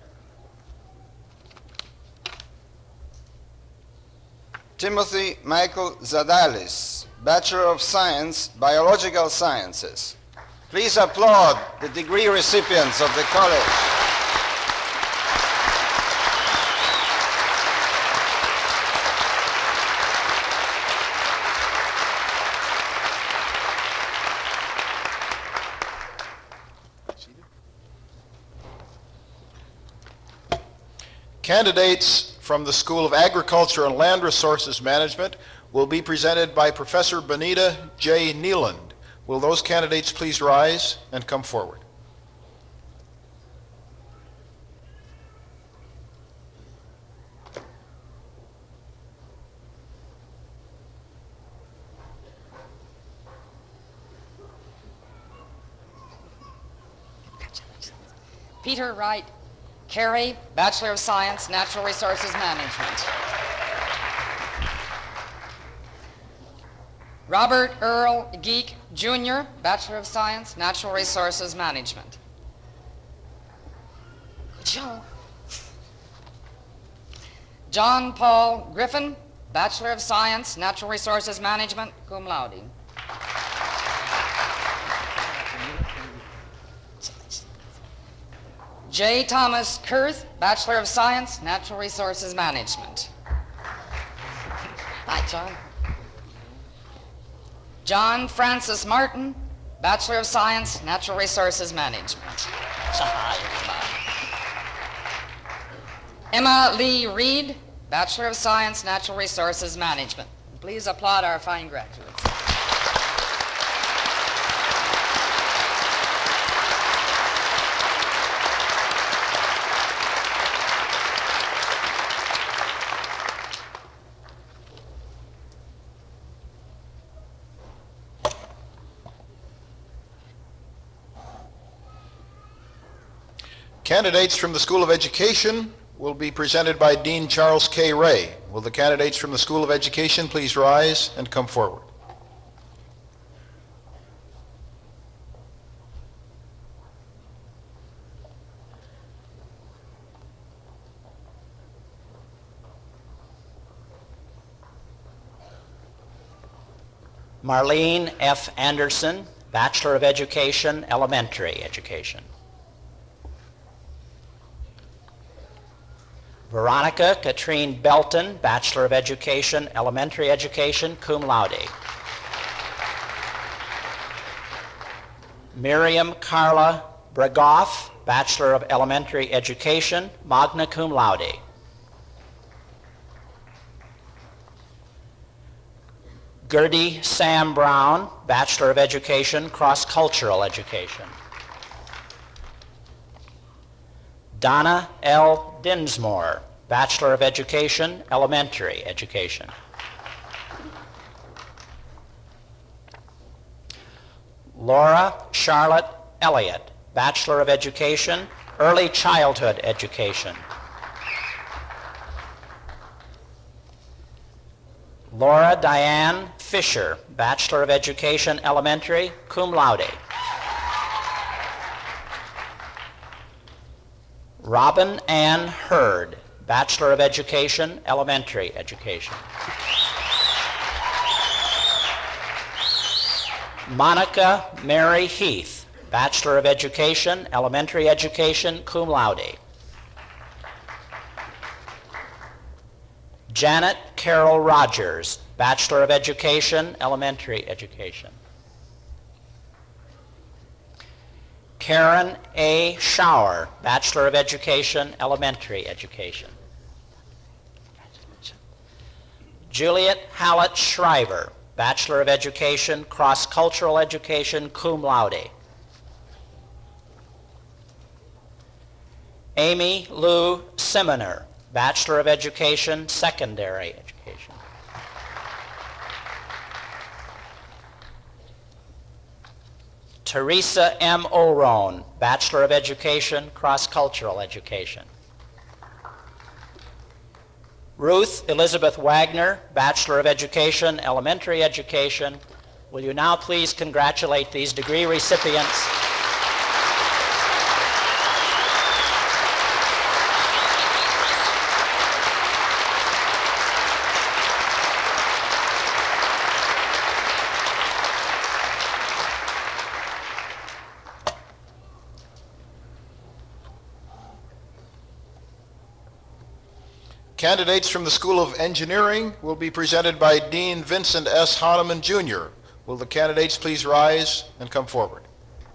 Speaker 9: Timothy Michael Zadalis, Bachelor of Science, Biological Sciences. Please applaud the degree recipients of the college.
Speaker 6: Candidates from the School of Agriculture and Land Resources Management will be presented by Professor Benita J. Neeland. Will those candidates please rise and come forward?
Speaker 10: Peter Wright Carey, Bachelor of Science, Natural Resources Management. Robert Earl Geek, Junior, Bachelor of Science, Natural Resources Management. Joe. John Paul Griffin, Bachelor of Science, Natural Resources Management, cum laude. J. Thomas Kurth, Bachelor of Science, Natural Resources Management. Hi, John. John Francis Martin, Bachelor of Science, Natural Resources Management. Emma Lee Reed, Bachelor of Science, Natural Resources Management. Please applaud our fine graduates.
Speaker 6: Candidates from the School of Education will be presented by Dean Charles K. Ray. Will the candidates from the School of Education please rise and come forward?
Speaker 11: Marlene F. Anderson, Bachelor of Education, Elementary Education. Veronica Katrine Belton, Bachelor of Education, Elementary Education, cum laude. Miriam Carla Bregoff, Bachelor of Elementary Education, magna cum laude. Gertie Sam Brown, Bachelor of Education, Cross-Cultural Education. Donna L. Dinsmore, Bachelor of Education, Elementary Education. Laura Charlotte Elliott, Bachelor of Education, Early Childhood Education. Laura Diane Fisher, Bachelor of Education, Elementary, cum laude. Robin Ann Hurd, Bachelor of Education, Elementary Education. Monica Mary Heath, Bachelor of Education, Elementary Education, cum laude. Janet Carol Rogers, Bachelor of Education, Elementary Education. Karen A. Schauer, Bachelor of Education, Elementary Education. Juliet Hallett Shriver, Bachelor of Education, Cross-Cultural Education, cum laude. Amy Lou Simoner, Bachelor of Education, Secondary Education. Teresa M. O'Roan, Bachelor of Education, Cross-Cultural Education. Ruth Elizabeth Wagner, Bachelor of Education, Elementary Education. Will you now please congratulate these degree recipients?
Speaker 6: Candidates from the School of Engineering will be presented by Dean Vincent S. Hahnemann, Junior Will the candidates please rise and come forward?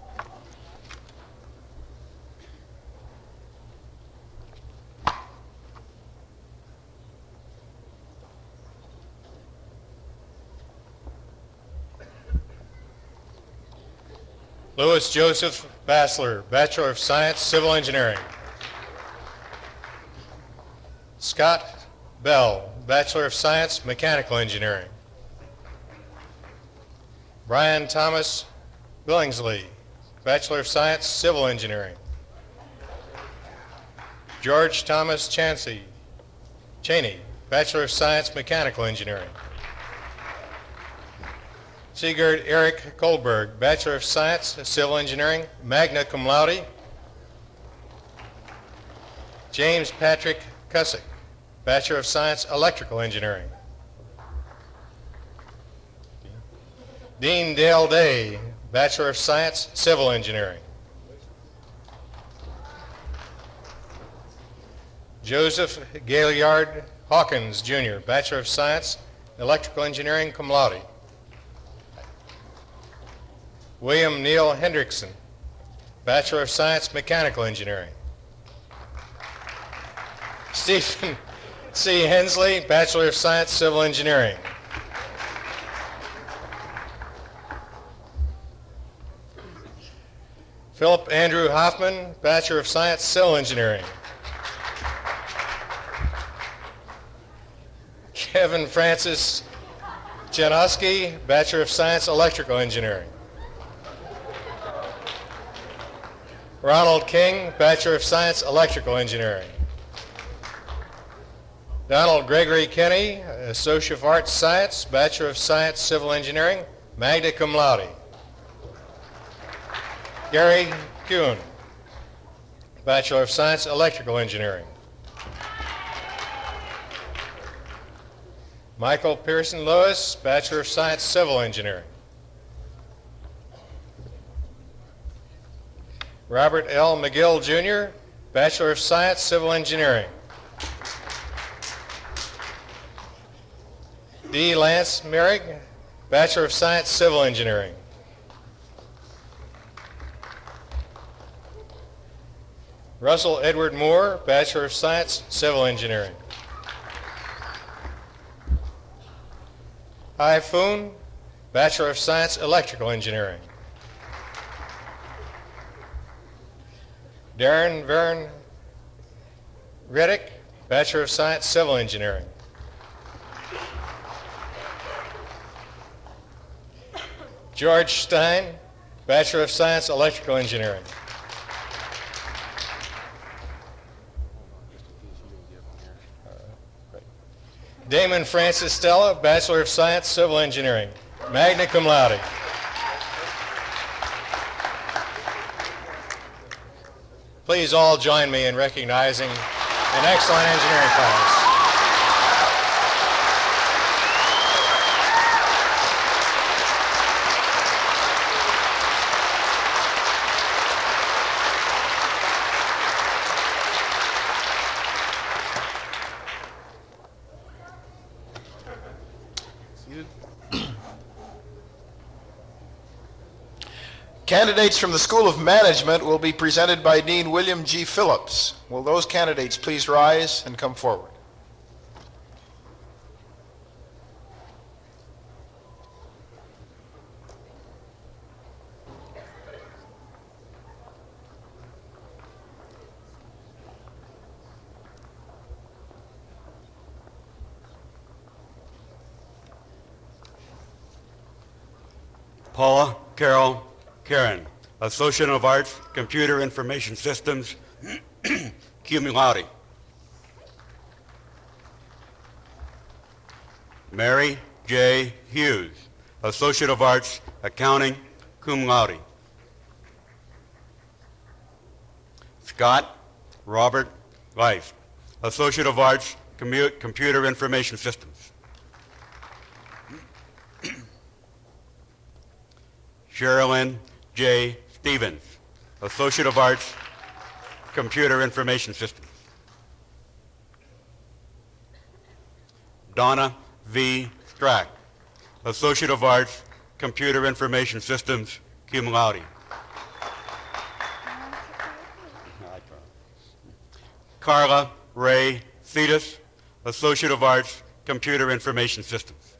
Speaker 12: Louis Joseph Bassler, Bachelor of Science, Civil Engineering. Scott Bell, Bachelor of Science, Mechanical Engineering. Brian Thomas Billingsley, Bachelor of Science, Civil Engineering. George Thomas Chansey, Cheney, Bachelor of Science, Mechanical Engineering. Sigurd Eric Kohlberg, Bachelor of Science, Civil Engineering, magna cum laude. James Patrick Cussick, Bachelor of Science, Electrical Engineering. Dean Dale Day, Bachelor of Science, Civil Engineering. Joseph Gaillard Hawkins, Junior, Bachelor of Science, Electrical Engineering, cum laude. William Neil Hendrickson, Bachelor of Science, Mechanical Engineering. Stephen C. Hensley, Bachelor of Science, Civil Engineering. Philip Andrew Hoffman, Bachelor of Science, Civil Engineering. Kevin Francis Janowski, Bachelor of Science, Electrical Engineering. Ronald King, Bachelor of Science, Electrical Engineering. Donald Gregory Kenny, Associate of Arts Science, Bachelor of Science, Civil Engineering, magna cum laude. Gary Kuhn, Bachelor of Science, Electrical Engineering. Michael Pearson Lewis, Bachelor of Science, Civil Engineering. Robert L. McGill, Junior, Bachelor of Science, Civil Engineering. D. Lance Merrick, Bachelor of Science, Civil Engineering. Russell Edward Moore, Bachelor of Science, Civil Engineering. Hai Foon, Bachelor of Science, Electrical Engineering. Darren Vern Reddick, Bachelor of Science, Civil Engineering. George Stein, Bachelor of Science, Electrical Engineering. Damon Francis Stella, Bachelor of Science, Civil Engineering, magna cum laude. Please all join me in recognizing an excellent engineering class.
Speaker 6: Candidates from the School of Management will be presented by Dean William G. Phillips. Will those candidates please rise and come forward?
Speaker 13: Paula Carol Karen, Associate of Arts, Computer Information Systems, cum laude. Mary J. Hughes, Associate of Arts, Accounting, cum laude. Scott Robert Leif, Associate of Arts, Commu- Computer Information Systems. Sherilyn J. Stevens, Associate of Arts, Computer Information Systems. Donna V. Strack, Associate of Arts, Computer Information Systems, cum laude. Carla Ray Cetus, Associate of Arts, Computer Information Systems.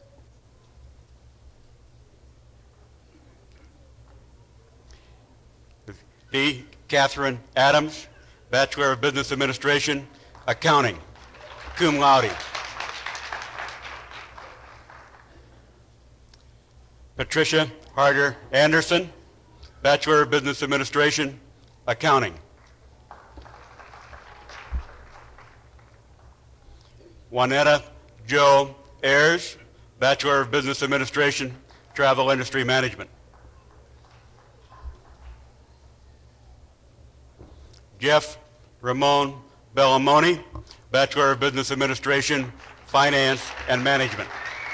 Speaker 13: D. Catherine Adams, Bachelor of Business Administration, Accounting, cum laude. Patricia Harder Anderson, Bachelor of Business Administration, Accounting. Juanetta Joe Ayers, Bachelor of Business Administration, Travel Industry Management. Jeff Ramon Bellamoni, Bachelor of Business Administration, Finance and Management.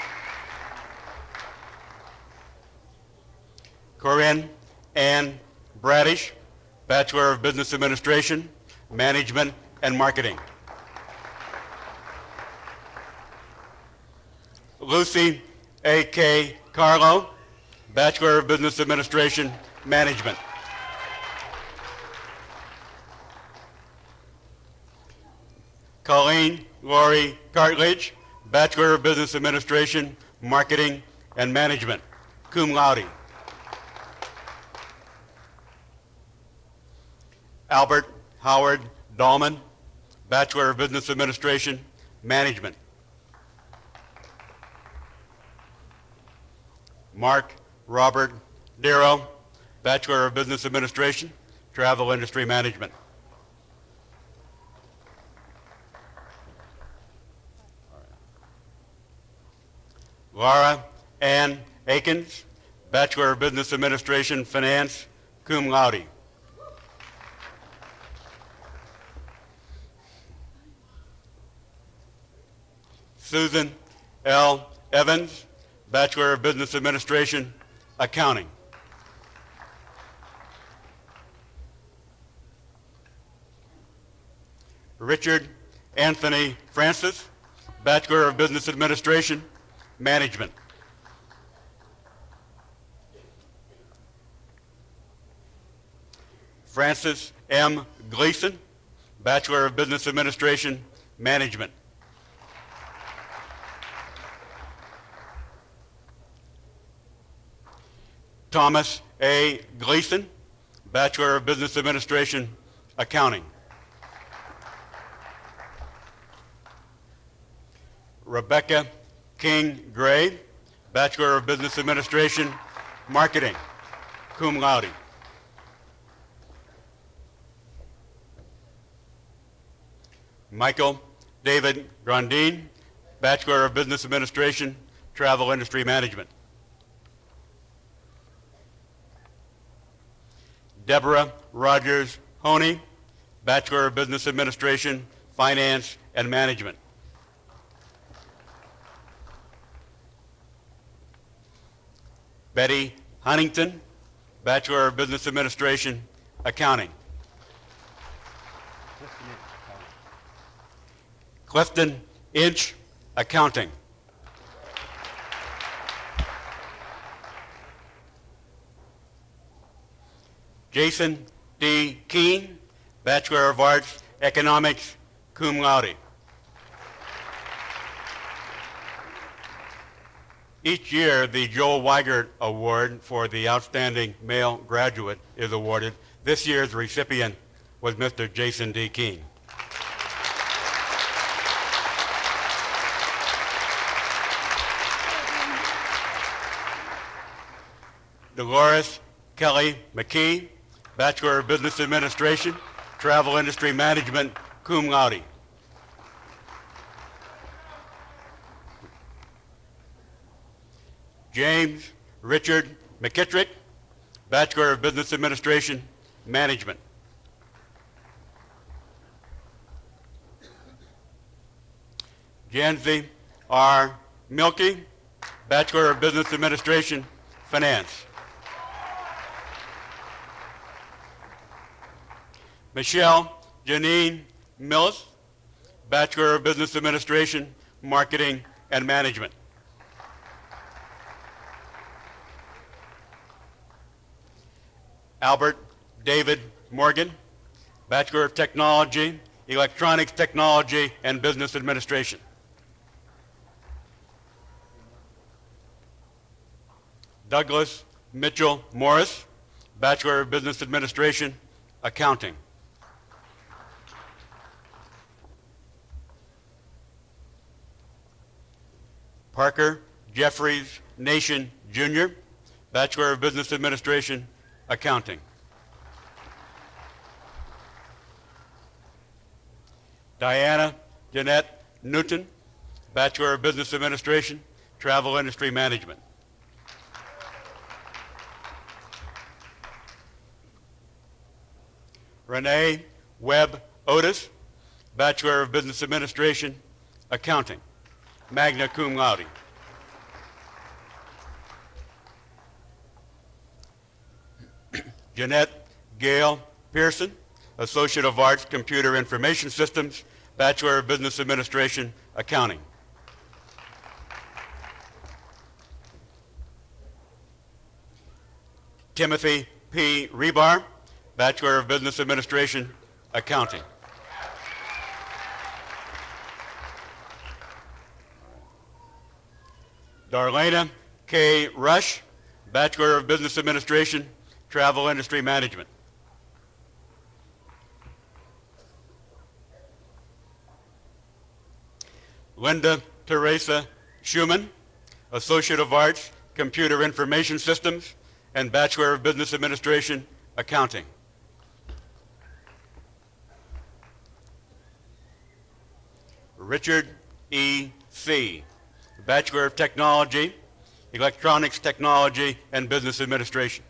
Speaker 13: Corinne Ann Bradish, Bachelor of Business Administration, Management and Marketing. Lucy A K Carlo, Bachelor of Business Administration, Management. Colleen Lori Cartledge, Bachelor of Business Administration, Marketing and Management, cum laude. Albert Howard Dahlman, Bachelor of Business Administration, Management. Mark Robert Darrow, Bachelor of Business Administration, Travel Industry Management. Laura Ann Akins, Bachelor of Business Administration, Finance, cum laude. Susan L. Evans, Bachelor of Business Administration, Accounting. Richard Anthony Francis, Bachelor of Business Administration, Management. Francis M. Gleason, Bachelor of Business Administration, Management. Thomas A. Gleason, Bachelor of Business Administration, Accounting. Rebecca King Gray, Bachelor of Business Administration, Marketing, cum laude. Michael David Grandin, Bachelor of Business Administration, Travel Industry Management. Deborah Rogers Honey, Bachelor of Business Administration, Finance, and Management. Betty Huntington, Bachelor of Business Administration, Accounting. Clifton Inch, Accounting. Jason D. Keene, Bachelor of Arts, Economics, cum laude. Each year, the Joel Weigert Award for the Outstanding Male Graduate is awarded. This year's recipient was Mister Jason D. Keene. Dolores Kelly McKee, Bachelor of Business Administration, Travel Industry Management, cum laude. James Richard McKittrick, Bachelor of Business Administration, Management. Janzi R. Milkey, Bachelor of Business Administration, Finance. Michelle Janine Millis, Bachelor of Business Administration, Marketing and Management. Albert David Morgan, Bachelor of Technology, Electronics Technology and Business Administration. Douglas Mitchell Morris, Bachelor of Business Administration, Accounting. Parker Jeffries Nation Junior, Bachelor of Business Administration, Accounting. Diana Jeanette Newton, Bachelor of Business Administration, Travel Industry Management. Renee Webb Otis, Bachelor of Business Administration, Accounting, magna cum laude. Jeanette Gail Pearson, Associate of Arts, Computer Information Systems, Bachelor of Business Administration, Accounting. Timothy P. Rebar, Bachelor of Business Administration, Accounting. Darlena K. Rush, Bachelor of Business Administration, Travel Industry Management. Linda Teresa Schumann, Associate of Arts, Computer Information Systems, and Bachelor of Business Administration, Accounting. Richard E. C., Bachelor of Technology, Electronics Technology, and Business Administration.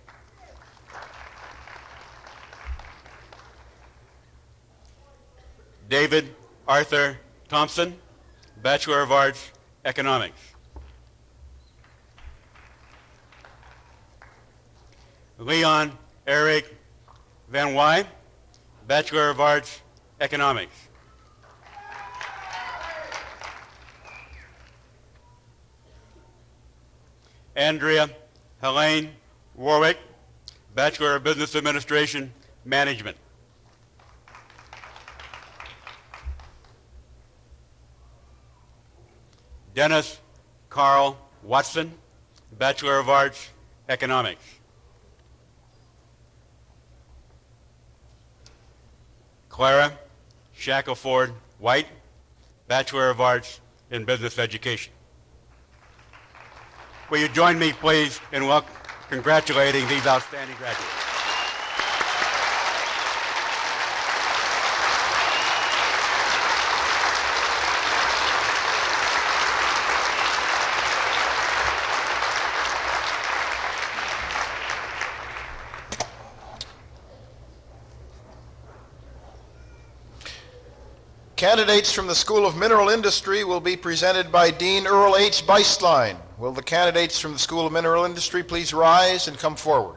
Speaker 13: David Arthur Thompson, Bachelor of Arts, Economics. Leon Eric Van Wy, Bachelor of Arts, Economics. Andrea Helene Warwick, Bachelor of Business Administration, Management. Dennis Carl Watson, Bachelor of Arts, Economics. Clara Shackelford White, Bachelor of Arts in Business Education. Will you join me, please, in welcome, congratulating these outstanding graduates?
Speaker 6: Candidates from the School of Mineral Industry will be presented by Dean Earl H. Beistlein. Will the candidates from the School of Mineral Industry please rise and come forward?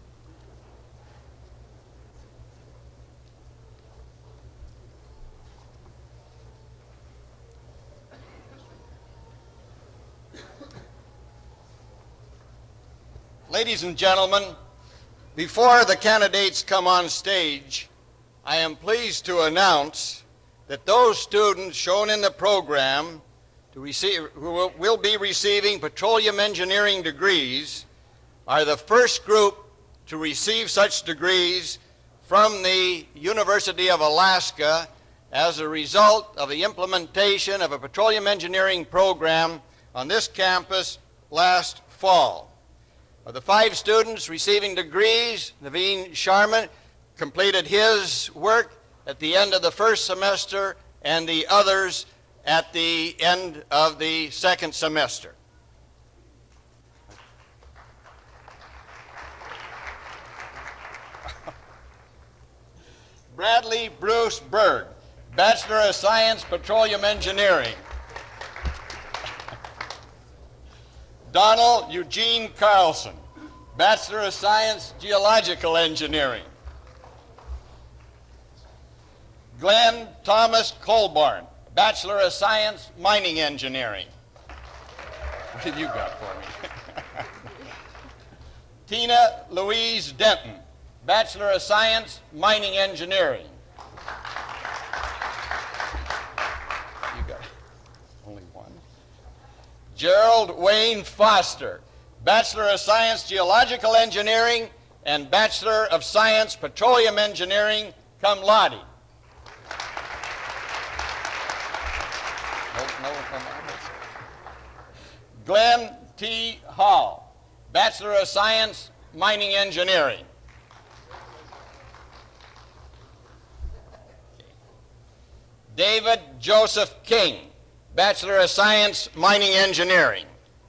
Speaker 14: Ladies and gentlemen, before the candidates come on stage, I am pleased to announce that those students shown in the program to receive, who will, will be receiving petroleum engineering degrees are the first group to receive such degrees from the University of Alaska as a result of the implementation of a petroleum engineering program on this campus last fall. Of the five students receiving degrees, Naveen Sharma completed his work at the end of the first semester and the others at the end of the second semester. Bradley Bruce Berg, Bachelor of Science, Petroleum Engineering. Donald Eugene Carlson, Bachelor of Science, Geological Engineering. Glenn Thomas Colborn, Bachelor of Science, Mining Engineering. What have you got for me? Tina Louise Denton, Bachelor of Science, Mining Engineering. You got only one. Gerald Wayne Foster, Bachelor of Science, Geological Engineering, and Bachelor of Science, Petroleum Engineering, cum laude. No, no, no, no. Glenn T. Hall, Bachelor of Science, Mining Engineering. David Joseph King, Bachelor of Science, Mining Engineering.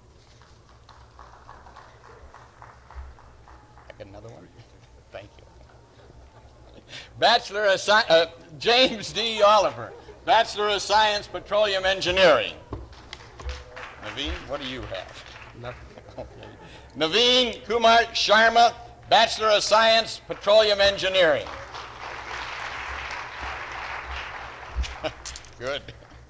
Speaker 14: I got another one? Thank you. Bachelor of Science, uh, James D. Oliver, Bachelor of Science, Petroleum Engineering. Naveen, what do you have? Nothing. Okay. Naveen Kumar Sharma, Bachelor of Science, Petroleum Engineering. Good.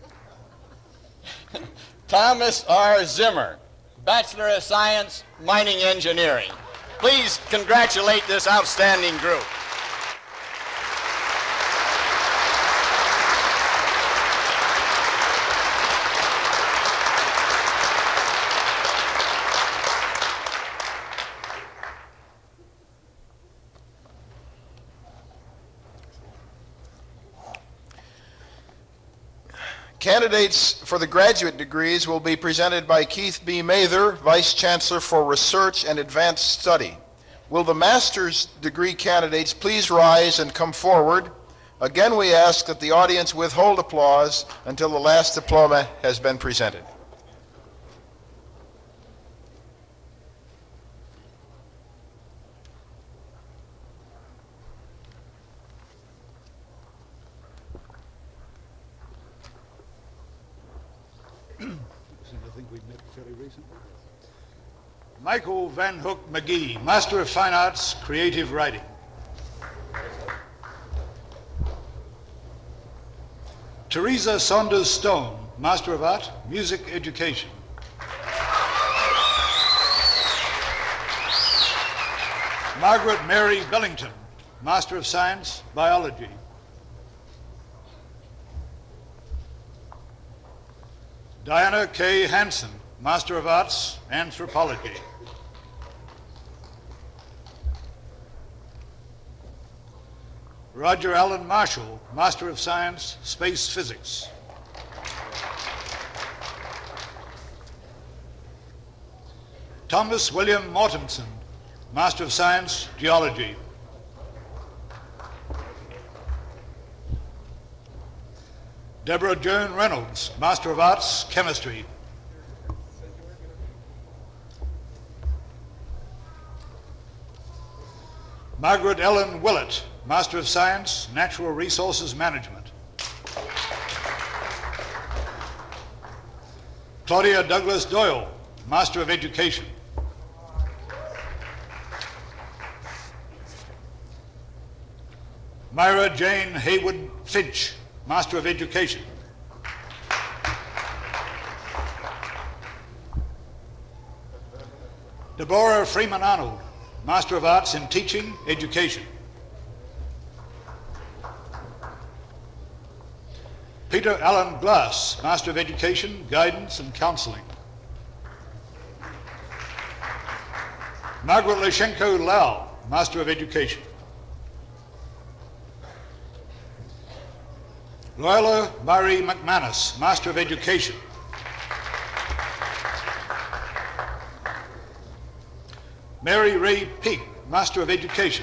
Speaker 14: Thomas R. Zimmer, Bachelor of Science, Mining Engineering. Please congratulate this outstanding group.
Speaker 6: Candidates for the graduate degrees will be presented by Keith B. Mather, Vice Chancellor for Research and Advanced Study. Will the master's degree candidates please rise and come forward? Again, we ask that the audience withhold applause until the last diploma has been presented.
Speaker 15: Michael Van Hook McGee, Master of Fine Arts, Creative Writing. Teresa Saunders Stone, Master of Art, Music Education. Margaret Mary Bellington, Master of Science, Biology. Diana K. Hansen, Master of Arts, Anthropology. Roger Allen Marshall, Master of Science, Space Physics. Thomas William Mortensen, Master of Science, Geology. Deborah Joan Reynolds, Master of Arts, Chemistry. Margaret Ellen Willett, Master of Science, Natural Resources Management. Claudia Douglas Doyle, Master of Education. Myra Jane Haywood Finch, Master of Education. Deborah Freeman Arnold, Master of Arts in Teaching, Education. Peter Allen Glass, Master of Education, Guidance and Counseling. Margaret Leshenko Lau, Master of Education. Loyola Murray McManus, Master of Education. Mary Ray Peake, Master of Education.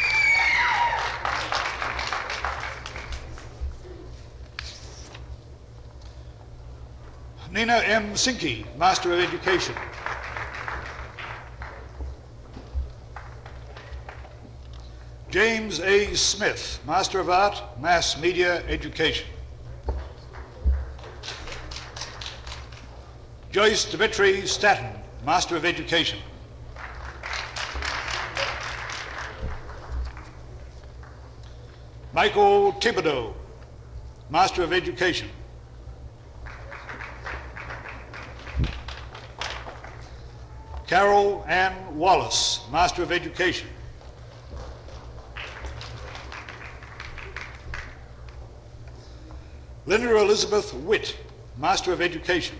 Speaker 15: Nina M. Sinke, Master of Education. James A. Smith, Master of Art, Mass Media Education. Joyce Dimitri Staton, Master of Education. Michael Thibodeau, Master of Education. Carol Ann Wallace, Master of Education. Linda Elizabeth Witt, Master of Education.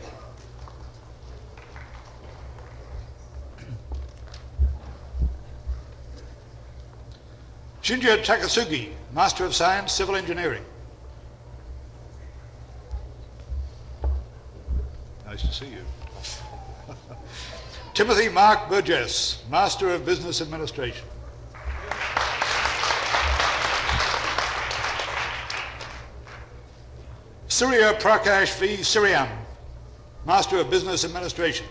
Speaker 15: Shinja Takasugi, Master of Science, Civil Engineering. Nice to see you. Timothy Mark Burgess, Master of Business Administration. Surya Prakash V. Siriam, Master of Business Administration.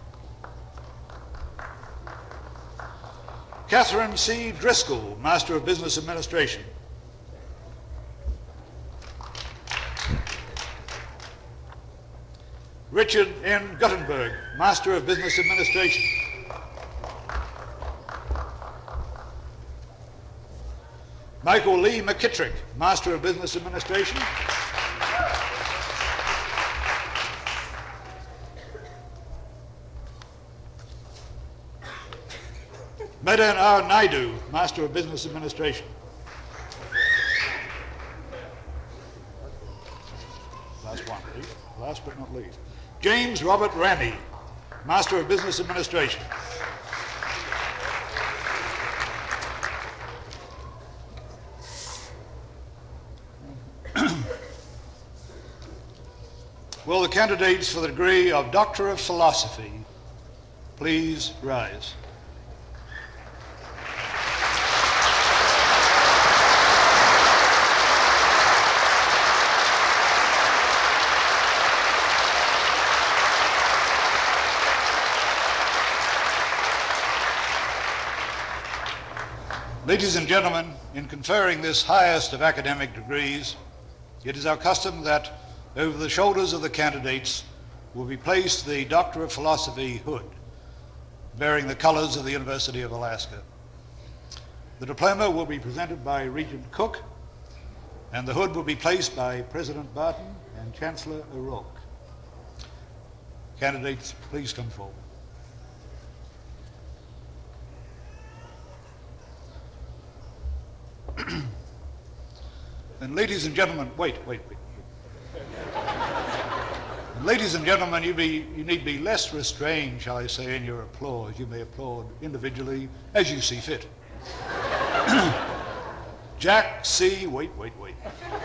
Speaker 15: Catherine C. Driscoll, Master of Business Administration. Richard N. Guttenberg, Master of Business Administration. Michael Lee McKittrick, Master of Business Administration. Madan R. Naidu, Master of Business Administration. Last one, please. Last but not least. James Robert Ramy, Master of Business Administration. Will the candidates for the degree of Doctor of Philosophy please rise? Ladies and gentlemen, in conferring this highest of academic degrees, it is our custom that over the shoulders of the candidates will be placed the Doctor of Philosophy hood, bearing the colors of the University of Alaska. The diploma will be presented by Regent Cook, and the hood will be placed by President Barton and Chancellor O'Rourke. Candidates, please come forward. And ladies and gentlemen, wait, wait, wait. Ladies and gentlemen, you, be, you need be less restrained, shall I say, in your applause. You may applaud individually as you see fit. Jack C. Wait, wait, wait.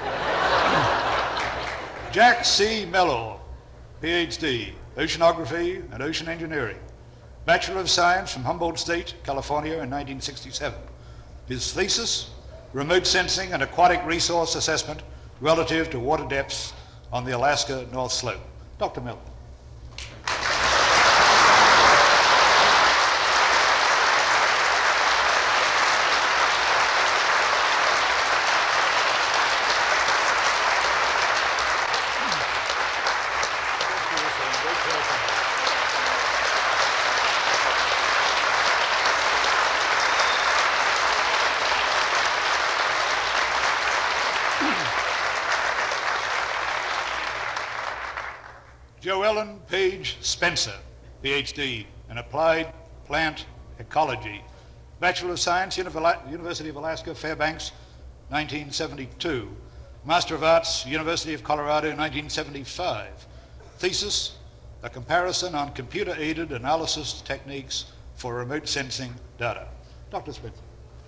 Speaker 15: Jack C. Mellor, P H D, Oceanography and Ocean Engineering, Bachelor of Science from Humboldt State, California in nineteen sixty-seven. His thesis, Remote Sensing and Aquatic Resource Assessment relative to water depths on the Alaska North Slope. Doctor Miller. Joellen Page Spencer, P H D in Applied Plant Ecology, Bachelor of Science, Univ- University of Alaska, Fairbanks, nineteen seventy-two. Master of Arts, University of Colorado, nineteen seventy-five. Thesis, a comparison on computer-aided analysis techniques for remote sensing data. Doctor Spencer.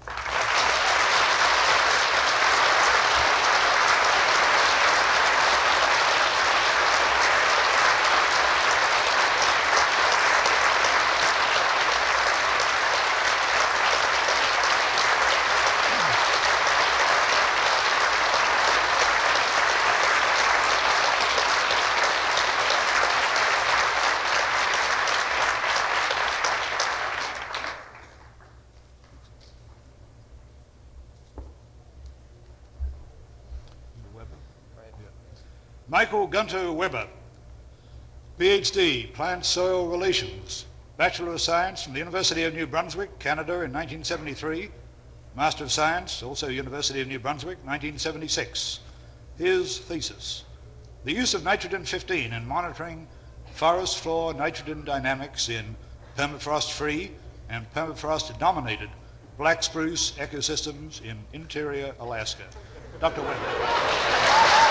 Speaker 15: Michael Gunter Weber, P H D, Plant-Soil Relations, Bachelor of Science from the University of New Brunswick, Canada in nineteen seventy-three, Master of Science, also University of New Brunswick, nineteen seventy-six. His thesis, the use of nitrogen fifteen in monitoring forest floor nitrogen dynamics in permafrost-free and permafrost-dominated black spruce ecosystems in interior Alaska. Doctor Weber.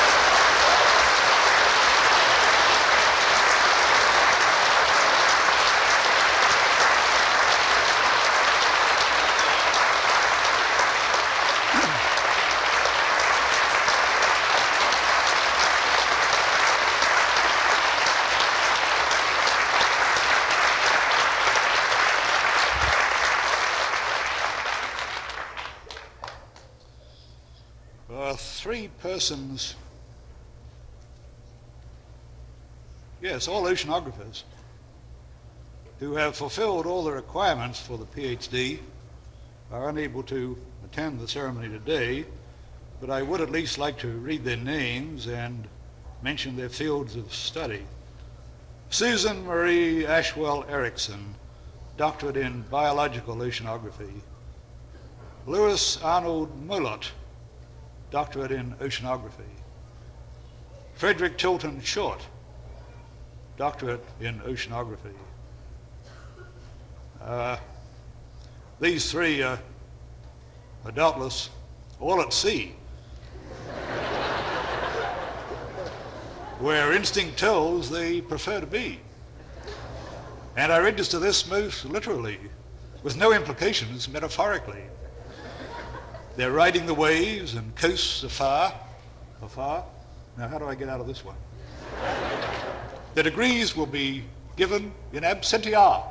Speaker 15: Three persons, yes, all oceanographers, who have fulfilled all the requirements for the P H D, are unable to attend the ceremony today, but I would at least like to read their names and mention their fields of study. Susan Marie Ashwell Erickson, doctorate in biological oceanography. Louis Arnold Molot, doctorate in oceanography. Frederick Tilton Short, doctorate in oceanography. Uh, these three uh, are doubtless all at sea, where instinct tells they prefer to be. And I register this most literally, with no implications metaphorically. They're riding the waves and coasts afar, afar. Now, how do I get out of this one? The degrees will be given in absentia.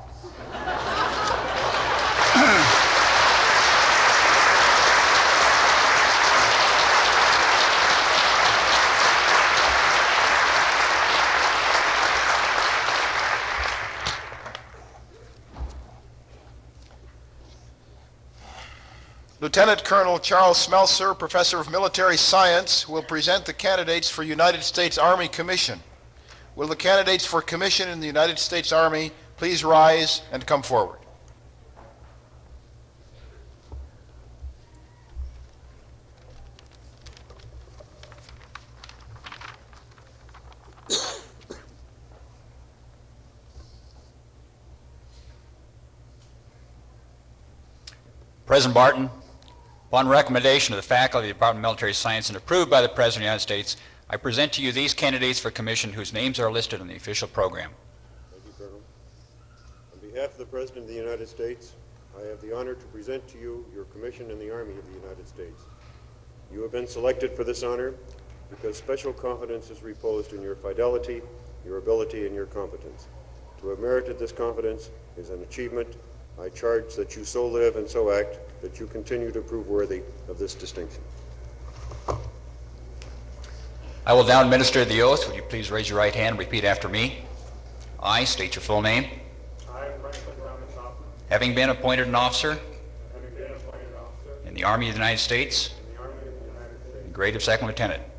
Speaker 6: Lieutenant Colonel Charles Smelser, Professor of Military Science, will present the candidates for United States Army Commission. Will the candidates for commission in the United States Army please rise and come forward?
Speaker 16: President Barton, upon recommendation of the faculty of the Department of Military Science and approved by the President of the United States, I present to you these candidates for commission whose names are listed on the official program.
Speaker 4: Thank you, Colonel. On behalf of the President of the United States, I have the honor to present to you your commission in the Army of the United States. You have been selected for this honor because special confidence is reposed in your fidelity, your ability, and your competence. To have merited this confidence is an achievement. I charge that you so live and so act that you continue to prove worthy of this distinction.
Speaker 16: I will now administer the oath. Would you please raise your right hand and repeat after me? I state your full name.
Speaker 17: I, Franklin Thomas Hoffman,
Speaker 16: Having been appointed an officer
Speaker 17: having been appointed officer
Speaker 16: in the Army of the United States,
Speaker 17: in the Army of the United States,
Speaker 16: in the grade of second lieutenant,